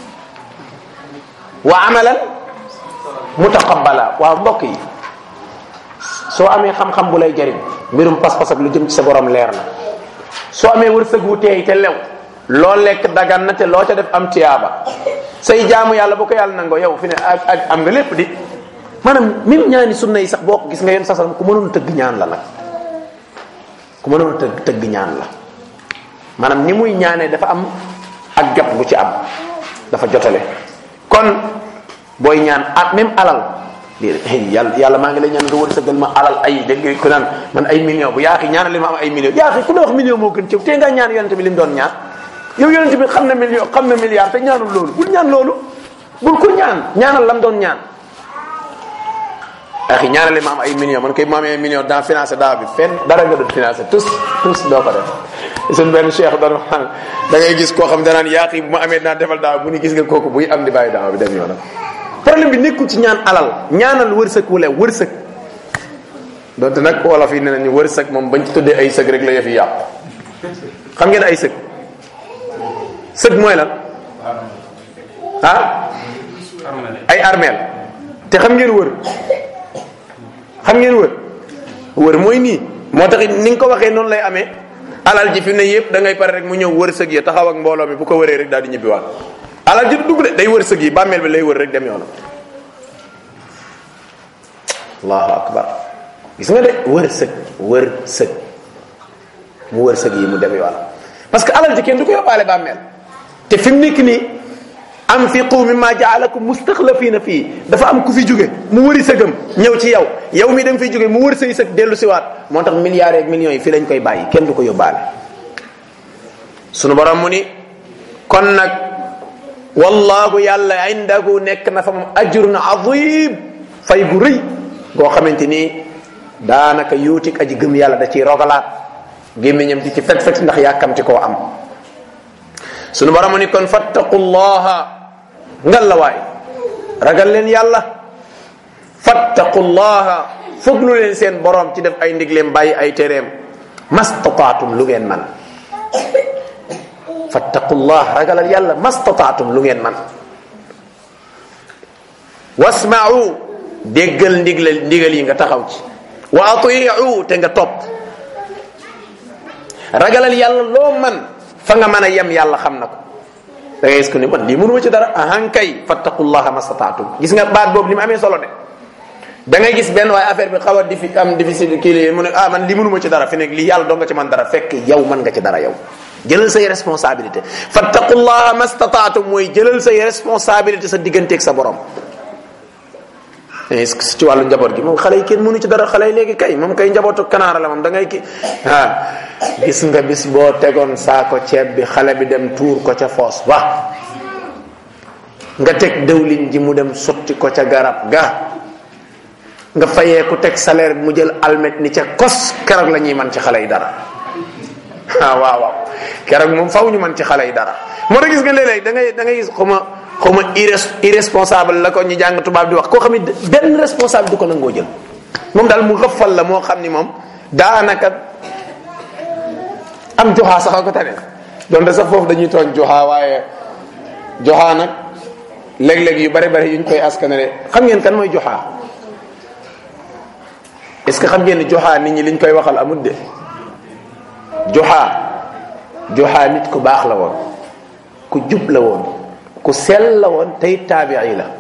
wa amalan mutaqabbala waaw mbokk yi soo amee xam-xam bu lay jariñ mbirum pas-pas ak lu jëm ci sa borom leer na soo amee wërsëg wu teey te lew loo lekk dagan na te loo ca def am tiyaaba say jaamu yàlla boo ko yàlla nangoo yow fi ne ak am nga lépp di maanaam même ñaani sunna yi sax boo ko gis nga yéen sasal ku mënoon tëgg ñaan la nag ku mënoon tëgg ñaan la maanaam ni muy ñaanee dafa am ak jot bu ci am dafa jotale kon booy ñaan ak même alal yàlla maa ngi lay ñaan nga wërsëgal ma alal ay dégg ku naan man ay millions bu yaa xi ñaanal li ma am ay millions yaa xi ku la wax million moo gën ci te nga ñaan yonent bi li mu doon ñaan yow yonent bi xam na million xam na milliard te ñaanul loolu bul ñaan loolu bul ko ñaanal lam doon ñaan axi ñaanale ma am ay millions man koy ma amee million dans financé daaw bi fenn dara nga doon financé tous doo ko def seen benn cheikh doon wax da ngay gis koo xam danaan yaaqi bu ma amee dinaa defal daaw bu ni gis nga kooku buy am di bàyyi daaw bi dem yoonam problème bi nekkul ci ñaan alal ñaanal wërsëg wu lew wërsëg donte nag wolof yi ne nañu wërsëg moom bañ ci tuddee ay sëg rek la yëf yi yàqu xam ngeen ay sëg mooy lan ay armeel te xam ngeen wër mooy nii moo tax ni nga ko waxee noonu lay amee alal ji fi ne yëpp da ngay pare rek mu ñëw wër sëg yi taxaw ak mbooloo mi bu ko wëree rek daal di ñibbiwaat alal ji du dugg de day wër sëg yi bàmmeel bi lay wër rek dem yoonam allahu akbar gis nga de wër sëg mu wër sëg yi mu dem yoonam parce que alal ji kenn du ko yóbbaale bàmmeel te fi mu nekk nii anfiqu mimma ja'alakum mustaxlafina fii dafa am ku fi jóge mu wëri sëgam ñëw ci yow mi da nga fiy jóge mu wër say sëg dellu siwaat moo tax milliards ak millions yi fii lañ koy bàyyi kenn du ko yóbbaale sunu borom mu ni kon nag wallahu yàlla indahu nekk na fa moom ajrun azim fay gu rëy goo xamante ni daanaka yuutik aji gëm yàlla da ciy rogalaat gémmiñam di ci fet ndax yàkkamti koo am sunu borom mu ni kon fattaqullaha ngallawaay ragal leen yàlla fattaqullaha foglu leen seen borom ci def ay ndigleem bàyyi ay tereem mastataatum lu ngeen man fattaqullah ragalal yàlla mastataatum lu ngeen man wasma'u déggal ndigal yi nga taxaw ci wa ati'u te nga topp ragalal yàlla loo man fa nga mën a yem yàlla xam na ko da ngay gis ko ni man lii mënuma ci dara ahankay fattaqullaha mastataatum gis nga baat boobu li mu amee solo de da ngay gis benn waaye affaire bi xaw a am difficile kii la mu ne man lii mënuma ci dara fi nekk lii yàlla doo nga ci man dara fekk yow mën nga ci dara yow jëlal say responsabilité fattaqullaha mastataatum mooy jëlal say responsabilité sa digganteeg sa borom ci wàllu njaboot gi moom xale yi kenn mënu ci dara xale yi léegi kay moom kay njabootu kanaara la moom da ngay ki gis nga bis boo tegoon saako ceeb bi xale bi dem tuur ko ca foos ba nga teg dëwlin ji mu dem sotti ko ca garab ga nga fayee ku teg salaire bi mu jël almet ni ca kos keroog la ñuy man ci xale yi dara waaw keroog moom faw ñu man ci xale yi dara moo tax gis nga léeg-léeg da ngay gis xawma irresponsable la ko ñu jàng tubaab di wax koo xam ne benn responsable du ko nangoo jël moom daal mu xëffal la moo xam ni moom daanaka am joxaa sax a ko tane donte sax foofu dañuy tooñ joxaa waaye joxaa nag léeg-léeg yu bari bari yuñ koy askanale xam ngeen kan mooy joxaa est-ce que xam ngeen ni joxaa nit ñi liñ koy waxal amul de joxaa nit ku baax la woon ku jub la woon ku sell la woon tey taabii la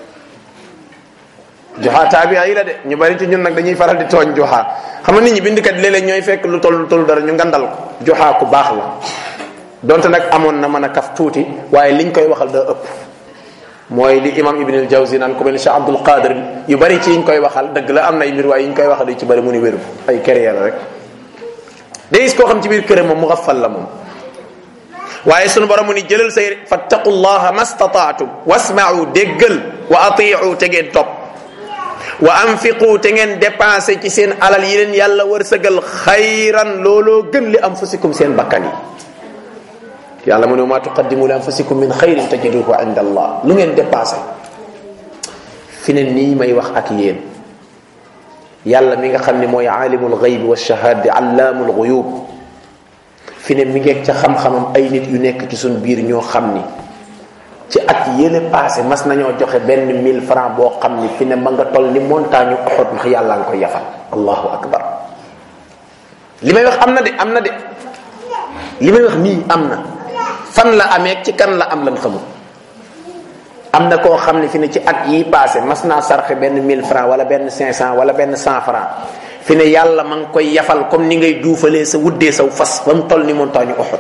joxaa taabii la de ñu bari ci ñun nag dañuy faral di tooñ joxaa xam nga nit ñi bindkat léeg-léeg ñooy fekk lu toll dara ñu ngandal ko joxaa ku baax la donte nag amoon na mën a kaf tuuti waaye liñ koy waxal da ëpp mooy li imam ibn al jawzi naan ku mel ni Cheikh Abdul Qadir yu bari ci yiñ koy waxal dëgg la am na ay mbir waaye yiñ koy waxal yu ci bari mu ni wéru ay kéré la rek day gis koo xam ci biir këram moom mu xafal la moom waaye sunu borom mu ni jëlal say fattaqullaha mastataatum wasma'u déggal wa ati'u te ngeen topp wa anfiqu te ngeen dépensé ci seen alal yi leen yàlla wërsëgal xayran looloo gën li anfusikum seen bakkan yi yàlla mu ne ma tuqaddimu li anfusikum min xayrin tajiduhu inda allah lu ngeen dépensé fi ne nii may wax ak yéen yàlla mi nga xam ne mooy aalimul ghaybi wa shahada allaamul ghuyub fi ne mi ngeeg ca xam-xamam ay nit yu nekk ci suñ biir ñoo xam ni ci at yële passé mas nañoo joxe benn 1000 francs boo xam ni fi ne ma nga toll ni montagne Uhud ndax yàlla nga koy yafal allahu akbar li may wax am na de li may wax nii am na fan la amee ci kan la am lan xamul am na koo xam ne fi ne ci at yi passé mas naa sarxe benn 1000 francs wala benn 500 wala benn 100 francs fi ne yàlla ma ngi koy yafal comme ni ngay duufalee sa wuddee saw fas ba mu toll ni montagne Uhud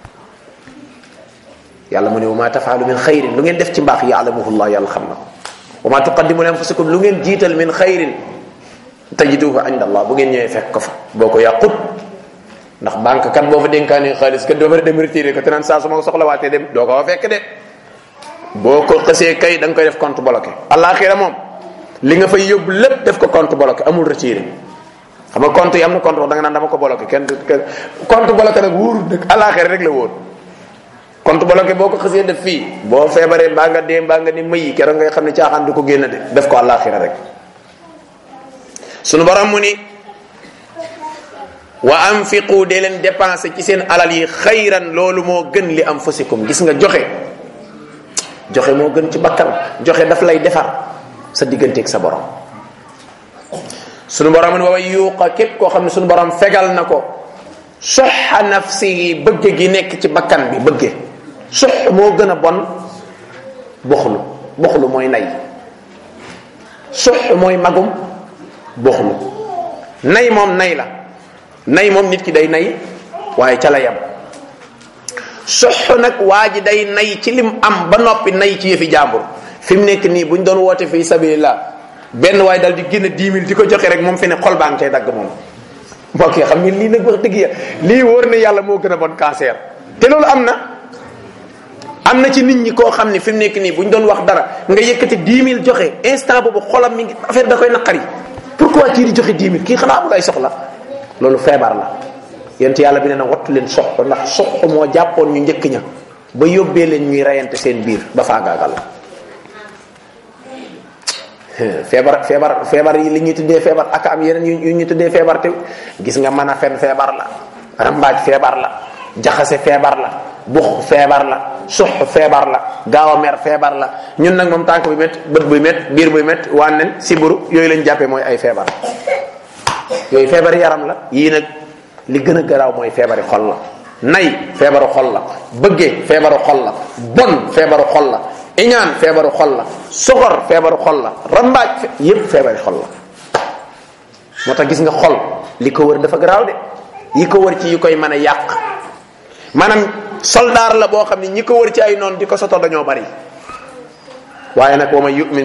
yàlla mu ne wa ma tafaalu min xayrin lu ngeen def ci mbaax yaalamuhu llah yàlla xam na ko wa ma tuqaddimu li anfusikum lu ngeen jiital min xayrin tajiduhu inda allah bu ngeen ñëwee fekk ko fa boo ko yàqut ndax banque kat boo fa dénkaanee xaalis kat doo fa dem retiré ko te naan saa su ma ko soxlawaatee dem doo ko fa fekk de boo ko xësee kay da nga koy def compte bloqué alaxira moom li nga fay yóbbu lépp def ko compte bloqué amul retiré xam nga compte yi am na compte wax da nga naan dama ko bloqué kenn compte bloqué nag wóorul nag alaxira rek la wóor compte bloqué boo ko xësee def fii boo feebaree mbaa nga dee mbaa nga ni mëyi keroog ngay xam ne caaxaan du ko génn de def ko alaxira rek sunu borom mu ni wa anfiqu dee leen dépensé ci seen alal yi xayran loolu moo gën li anfusikum gis nga joxe moo gën ci bakkan joxe daf lay defar sa digganteeg sa borom sunu borom ni wa yuuqa képp koo xam ne sunu borom fegal na ko suxa nafsihi bëgge gi nekk ci bakkan bi bëgge sux moo gën a bon boxlu mooy nay sux mooy magum boxlu nay moom nit ki day nay waaye ca la yam sux nag waa ji day nay ci lim am ba noppi nay ci yëfi jàmbur fi mu nekk nii buñ doon woote fii sabilillah benn waaye dal di génn 10 000 di ko joxe rek moom fi ne xol baa ngi koy dagg moom mbokk yi xam ngeen lii nag wax dëgg ya lii wóor na yàlla moo gën a bon cancer te loolu am na ci nit ñi koo xam ne fi mu nekk nii buñ doon wax dara nga yëkkati 10 000 joxe instant boobu xolam mi ngi affaire da koy naqari pourquoi kii di joxe 10 000 kii xanaa amul ay soxla loolu feebar la yent yàlla bi ne na wattu leen sox ndax sox moo jàppoon ñu njëkk ña ba yóbbee leen ñuy reyante seen biir ba faagaagal la feebar yi li ñuy tuddee feebar ak am yeneen yu ñuy tuddee feebar te gis nga mën a fen feebar la rambaaj feebar la jaxase feebar la bux feebar la sux feebar la gaaw a mer feebar la ñun nag moom tànk bu métti bët buy métti biir buy métti wànnen siburu yooyu lañ jàppee mooy ay feebar yooyu feebar yaram la yii nag li gën a garaaw mooy feebari xol la nay feebaru xol la bëggee feebaru xol la bon feebaru xol la iñaan feebaru xol la soxor feebaru xol la rambaaj yépp feebari xol la moo tax gis nga xol li ko wër dafa garaaw de yi ko wër ci yi koy mën a yàq maanaam soldaar la boo xam ne ñi ko wër ci ay noon di ko soto dañoo bari waaye nag wa man yu'min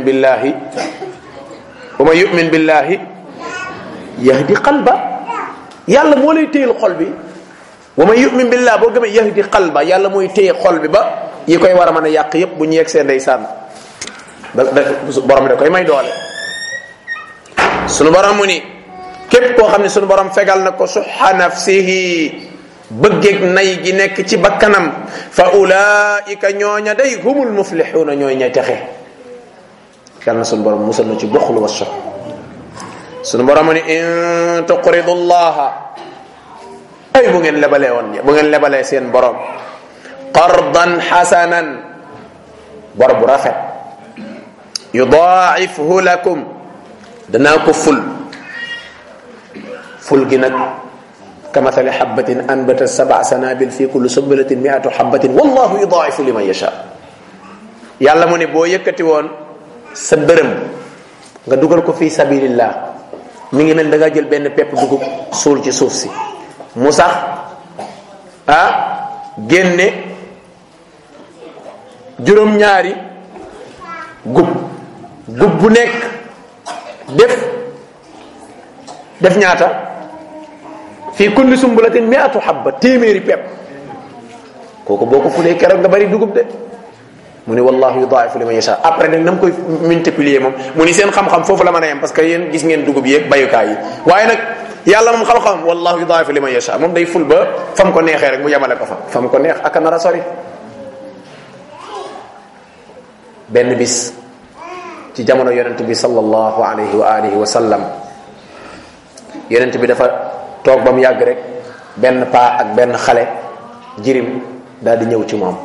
billahi yahdi qalba yàlla moo lay téyel xol bi wa man yu'min billah boo gëmee yahdi qalba yàlla mooy téye xol bi ba yi koy war a mën a yàq yépp bu ñu yegg seen ndeysaan borom bi da koy may doole sunu borom mu ni képp koo xam ne sunu borom fegal na ko suxa nafsihi bëggeeg nay gi nekk ci bakkanam fa ulaika ñooña day humul muflixuuna ñooy ña texe yàlla na sunu borom musal na ci boxlu wa sox sunu borom ni in tuqridu llaha ay bu ngeen lebalee woon bu ngeen lebalee seen borom qardan hasanan bor bu rafet yudaa'ifhu lakum danaa ko ful gi nag kamathali habbatin anbata 7 sanabil fi kulli sunbulatin 100 habbatin wallahu yudaa'ifu liman yasha. yàlla mu ne boo yëkkati woon sa dërëm nga dugal ko fi sabilillah mi ngi mel da nga jël benn pepp dugub suul ci suuf si mu sax génne juróom-ñaari gub bu nekk def ñaata fii kulli sumbulatin 100 habba téeméeri pepp kooku boo ko fulee keroog nga bari dugub de mu ni wallahu yudaa'ifu liman yasha. après nag na mu koy multiplier moom mu ni seen xam-xam foofu la mën a yem parce que yéen gis ngeen dugub yeeg bayukaay yi waaye nag yàlla moom xam-xam wallahu yudaa'ifu liman yasha moom day ful ba fam ko neexee rek mu yemale ko fa mu ko neex ak a nar a sori. benn bis ci jamono yonent bi sallallahu alayhi wa alihi wa sallam yonent bi dafa toog ba mu yàgg rek benn paa ak benn xale jirim daal di ñëw ci moom.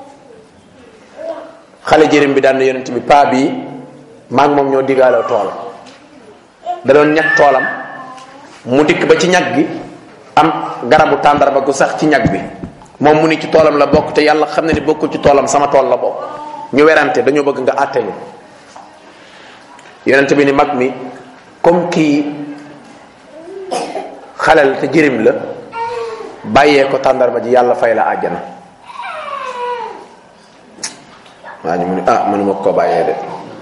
xale jirim bi daan na yonent bi paa bi maag moom ñoo digaaloo tool da doon ñag toolam mu dikk ba ci ñag gi am garabu tàndarma gu sax ci ñag bi moom mu ni ci toolam la bokk te yàlla xam na ni bokkul ci toolam sama tool la bokk ñu werante dañoo bëgg nga àtte ñu. yonent bi ni mag mi comme kii xalel te jirim la bàyyee ko tàndarma ji yàlla fay la àjjana. waa ñu mu ni mënuma ko bàyyee de.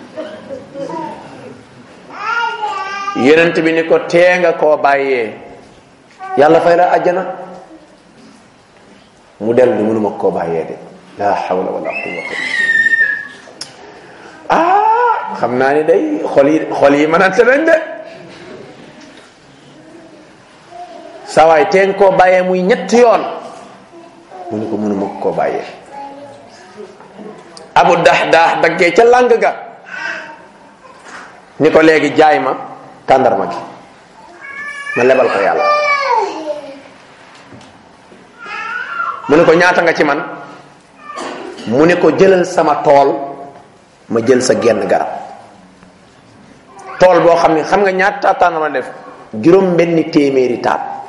yonent bi ni ko tee nga koo bàyyee yàlla fay la àjjana mu dellu ni mënuma koo bàyyee de. la hawla wala quwwata. xam naa ni day xol yi mënante nañ de. sawaay teen koo bàyyee muy ñetti yoon mu ni ko mënuma koo bàyyee. Abu Dahdah daggee ca làng ga ni ko léegi jaay ma tàndarma gi ma lebal ko yàlla. mu ni ko ñaata nga ci man mu ni ko jëlal sama tool ma jël sa genn garab. tool boo xam ne xam nga ñaata tàndarma def juróom benni téeméeri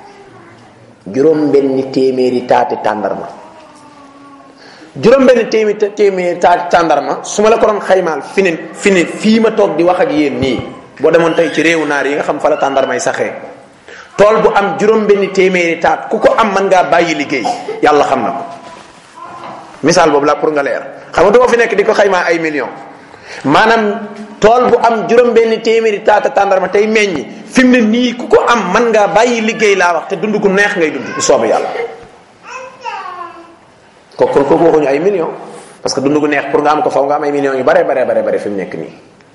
taati tàndarma. juróom benn téeméeri taati tàndarma su ma la ko doon xaymaal fii ma toog di wax ak yéen nii boo demoon tey ci réewu naar yi nga xam fa la tàndarmay saxee tool bu am juróom benn téeméeri taat ku ko am mën ngaa bàyyi liggéey yàlla xam na ko. misaal boobu la pour nga leer xam nga doo fi nekk di ko xaymaa ay millions maanaam tool bu am juróom benn téeméeri taata tàndarma tey meññi fi mu ne nii ku ko am mën ngaa bàyyi liggéey laa wax te dund gu neex ngay dund bu soobee yàlla. kooku waxuñu ay millions parce que dund gu neex pour nga am ko faw nga am ay millions yu bare fi mu nekk nii.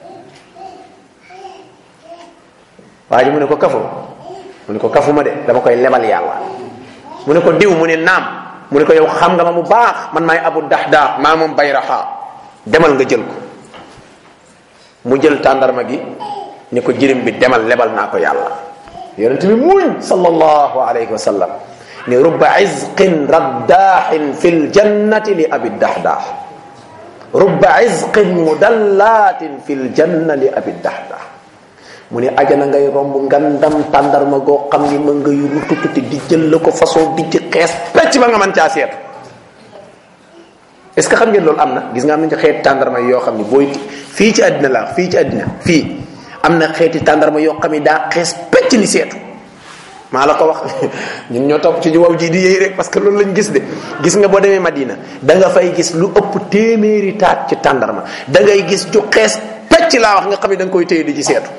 waa ji mu ne ko kafuma de dama koy lebal yàlla. mu ne ko diw mu ne naam mu ne ko yow xam nga ma mu baax man maay Abu Dahdah maa moom Bayraha demal nga jël ko. mu jël tàndarma gi ni ko jirim bi demal lebal naa ko yàlla. yonent bi muñ sallallahu alayhi wa sallam ni rubba izqin raddaahin fil jannati li Abi Dahdah rubba izqin mudallatin fil janna li Abi Dahdah. mu ne ajana ngay romb ngandam tàndarma goo xam ni ma nga yu rutututi di jël la ko façon di ci xees pecc ba nga mën caa seetu. est-ce que xam ngeen loolu am na gis nga am nañ ci xeeti tàndarma yoo xam ni booy fii ci àddina la fii am na xeeti tàndarma yoo xam ni daa xees pecc ni seetu maa la ko wax ñun ñoo topp ci waw ji di yéey rek parce que loolu lañ gis de. gis nga boo demee Madina da nga fay gis lu ëpp téeméeri taat ci tàndarma da ngay gis ju xees pecc laa wax nga xam ni da nga koy téye di ci seetu.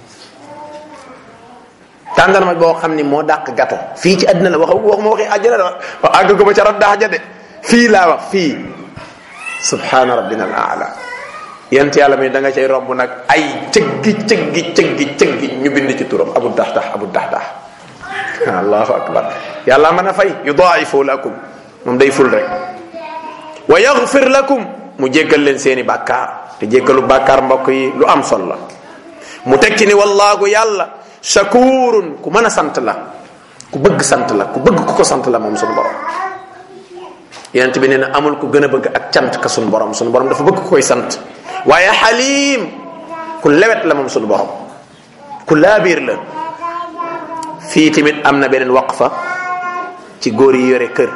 tàndarma boo xam ni moo dàq gato fii ci àddina la waxuma waxi àjjana la wax àgg ko ba ca raddaax ja de fii laa wax fii subhaana rabbina al aala. yent yàlla mi da nga cay romb nag ay cëggi ñu bind ci turam Abu Dahdah allahu akbar. yàlla mën a fay yudaa'ifu lakum moom day ful rek. wa yaghfir lakum mu jéggal leen seeni bàkkaar te jéggalu bàkkaar mbokk yi lu am solo la. mu tekki ni wallaahu yàlla shakurun ku mën a sant la, ku bëgg sant la, ku bëgg ku ko sant la moom sunu borom. yonent bi nee na amul ku gën a bëgg ak cant ka sunu borom dafa bëgg ku koy sant. waaye xaliim ku lewet la moom sunu borom, ku laabiir la. fii tamit am na beneen waqfa ci góor yi yore kër.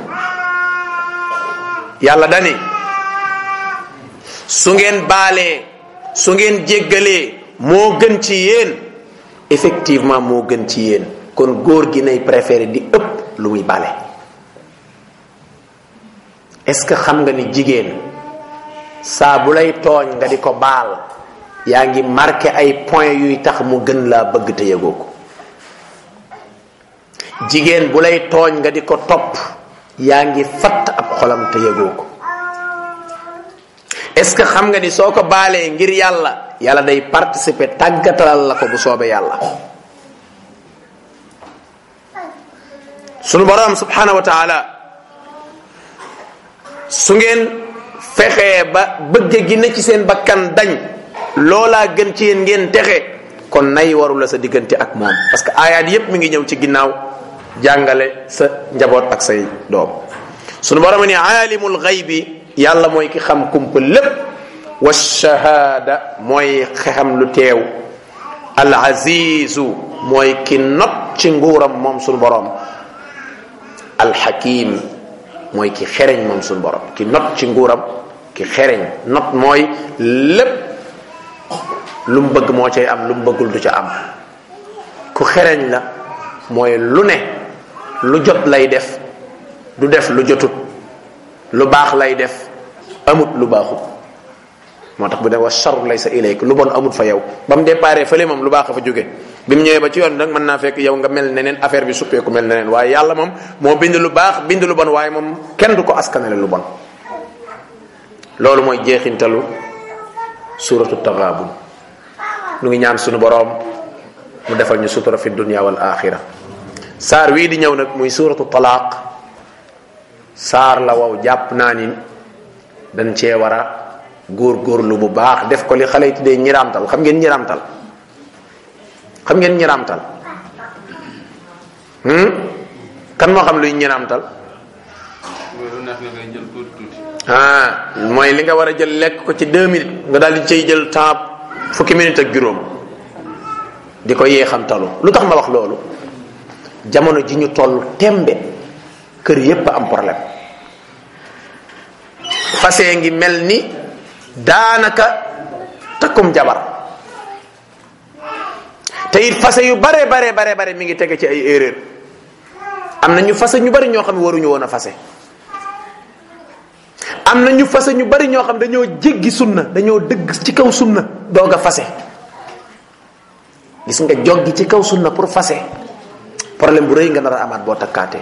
yàlla dani su ngeen baalee, su ngeen jéggalee moo gën ci yéen. effectivement moo gën ci yéen. kon góor gi nay préféré di ëpp lu muy bale. est-ce que xam nga ni jigéen saa bu lay tooñ nga di ko baal yaa ngi marqué ay points yuy tax mu gën laa bëgg te yëgoo ko. jigéen bu lay tooñ nga di ko topp yaa ngi fatt ab xolam te yëgoo ko. est-ce que xam nga ni soo ko baalee ngir yàlla, yàlla day participer tàggatalal la ko bu soobee yàlla. sunu borom subhanahu wa taala su ngeen fexee ba bëgg gi ne ci seen bakkan dañ, loolaa gën ci yéen ngeen texe, kon nay waru la sa diggante ak moom. parce que aayaat yépp mi ngi ñëw ci ginnaaw jàngale sa njaboot ak say doom. sunu borom ni aalimul ghaybi, yàlla mooy ki xam kumpa lépp, wa shahaada mooy xam lu teew, al azizu mooy ki not ci nguuram moom sunu borom, al hakim mooy ki xereñ moom sunu borom, ki not ci nguuram, ki xereñ. not mooy lépp lu mu bëgg moo cay am, lu mu bëggul du ca am. ku xereñ la mooy lu ne lu jot lay def, du def lu jotut, lu baax lay def, amut lu baaxut. moo tax bu dee wa sharru laysa ilayk, lu bon amut fa yow. ba mu déparé fële moom lu baax a fa jóge, bi mu ñëwee ba ci yoon nag mën naa fekk yow nga mel neneen, affaire bi suppeeku mel neneen. waaye yàlla moom moo bind lu baax bind lu bon, waaye moom kenn du ko askanale lu bon. loolu mooy jeexintalu suratu Taghabun. nu ngi ñaan sunu boroom mu defal ñu sutura fi dunya wal axira. saar wii di ñëw nag muy suratu Talaaq, saar la wow jàpp naa ni dañ cee war a góorgóorlu bu baax, def ko li xale yi tuddee ñiramtal. xam ngeen ñiramtal? xam ngeen ñiramtal? kan moo xam luy ñiramtal? mooy li nga war a jël lekk ko ci 2 minutes nga daal di cay jël temps fukki minutes ak juróom di ko yeexamtalu. lu tax ma wax loolu? jamono ji ñu toll tembe kër yépp am problème. fase ngi mel ni daanaka takkum jabar, te it fase yu bare mi ngi tege ci ay erreur. am na ñu fase ñu bari ñoo xam ne waruñu woon a fase. am na ñu fase ñu bari ñoo xam dañoo jéggi sunna, dañoo dëgg ci kaw sunna doog a fase. gis nga joggi ci kaw sunna pour fase, problème bu rëy nga nar a amaat boo takkaatee.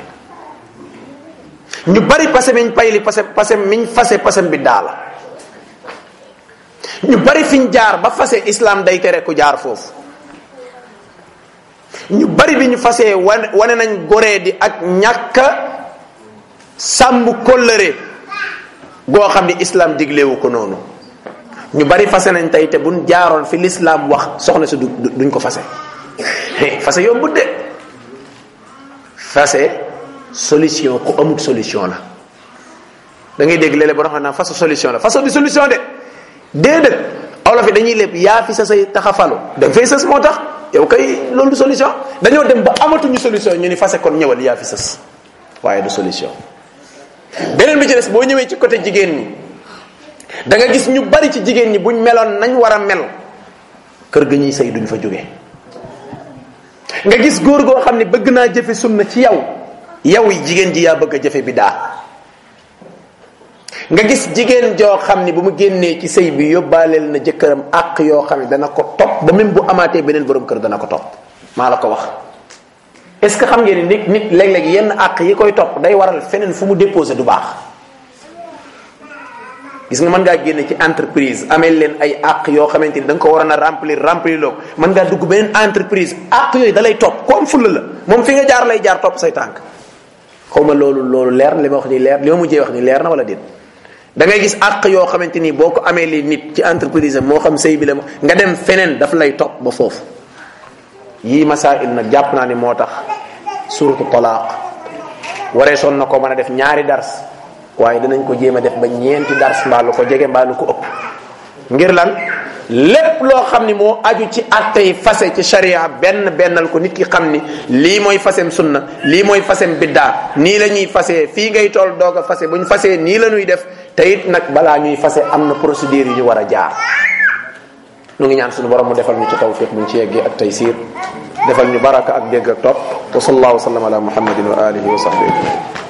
ñu bari pase miñ payli pase miñ fase pasem bi daala. ñu bari fiñ jaar ba fase islam day tere ku jaar foofu. ñu bari bi ñu fasee wane nañ goree di ak ñàkk sàmm kóllëre goo xam ni islam diglewu ko noonu. ñu bari fase nañ tey te buñ jaaroon fi l'islam wax soxna si duñ ko fase. fase yombut de. fase solution ku amut solution la. da ngay dégg léeg-léeg boo xam ne fase solution la. fase di solution de déedéet. olof yi dañuy lépp yaa fi sa say taxafalu da nga fay sës moo tax yow kay loolu du solution. dañoo dem ba amatuñu solution ñu ni fase kon ñëwal yaa fi sës, waaye du solution. beneen bi ci des boo ñëwee ci côté jigéen ñi da nga gis ñu bari ci jigéen ñi buñ meloon nañ war a mel kër ga ñuy sëy duñ fa jóge. nga gis góor goo xam ne bëgg naa jëfe sunna ci yow yi jigéen ji yaa bëgg a jëfe bidaa. nga gis jigéen joo xam ni bu mu génnee ci sëy bi yóbbaaleel na jëkkëram àq yoo xam ne dana ko topp ba même bu amaatee beneen borom kër dana ko topp. maa la ko wax. est-ce que xam ngeen ni nit léeg-léeg yenn àq yi koy topp day waral feneen fu mu déposé du baax. gis nga mën ngaa génne ci entreprise amee leen ay àq yoo xamante ni da nga ko waroon a remplir loo mën ngaa dugg beneen entreprise àq yooyu da lay topp ko am fulla la moom fi nga jaar lay jaar topp say tànk. xaw ma loolu leer na li ma wax ni leer li ma mujjee wax ni leer na wala déet. da ngay gis àq yoo xamante ni boo ko amee li nit ci entreprise moo xam sëy bi la nga dem feneen daf lay topp ba foofu. yii masail nag jàpp naa ni moo tax suratu talaaq waree soon na ko mën a def ñaari dars waaye danañ ko jéem a def ba ñeenti dars mbaa lu ko jege mbaa lu ko ëpp. ngir lan lépp loo xam ni moo aju ci attey fase ci sharia bennal ko nit ki xam ni lii mooy fasem sunna lii mooy fasem biddaa nii la ñuy fasee fii ngay tool doog a fase buñ fasee nii la ñuy def te it nag balaa ñuy fase am na procédure yu ñu war a jaar. nu ngi ñaan suñu borom mu defal ñu ci tawfiq buñ ci yeggee ak taysir defal ñu baraka ak dégg ak topp wa sallallahu wa sallam ala muhammadin wa alihi wa sahbihi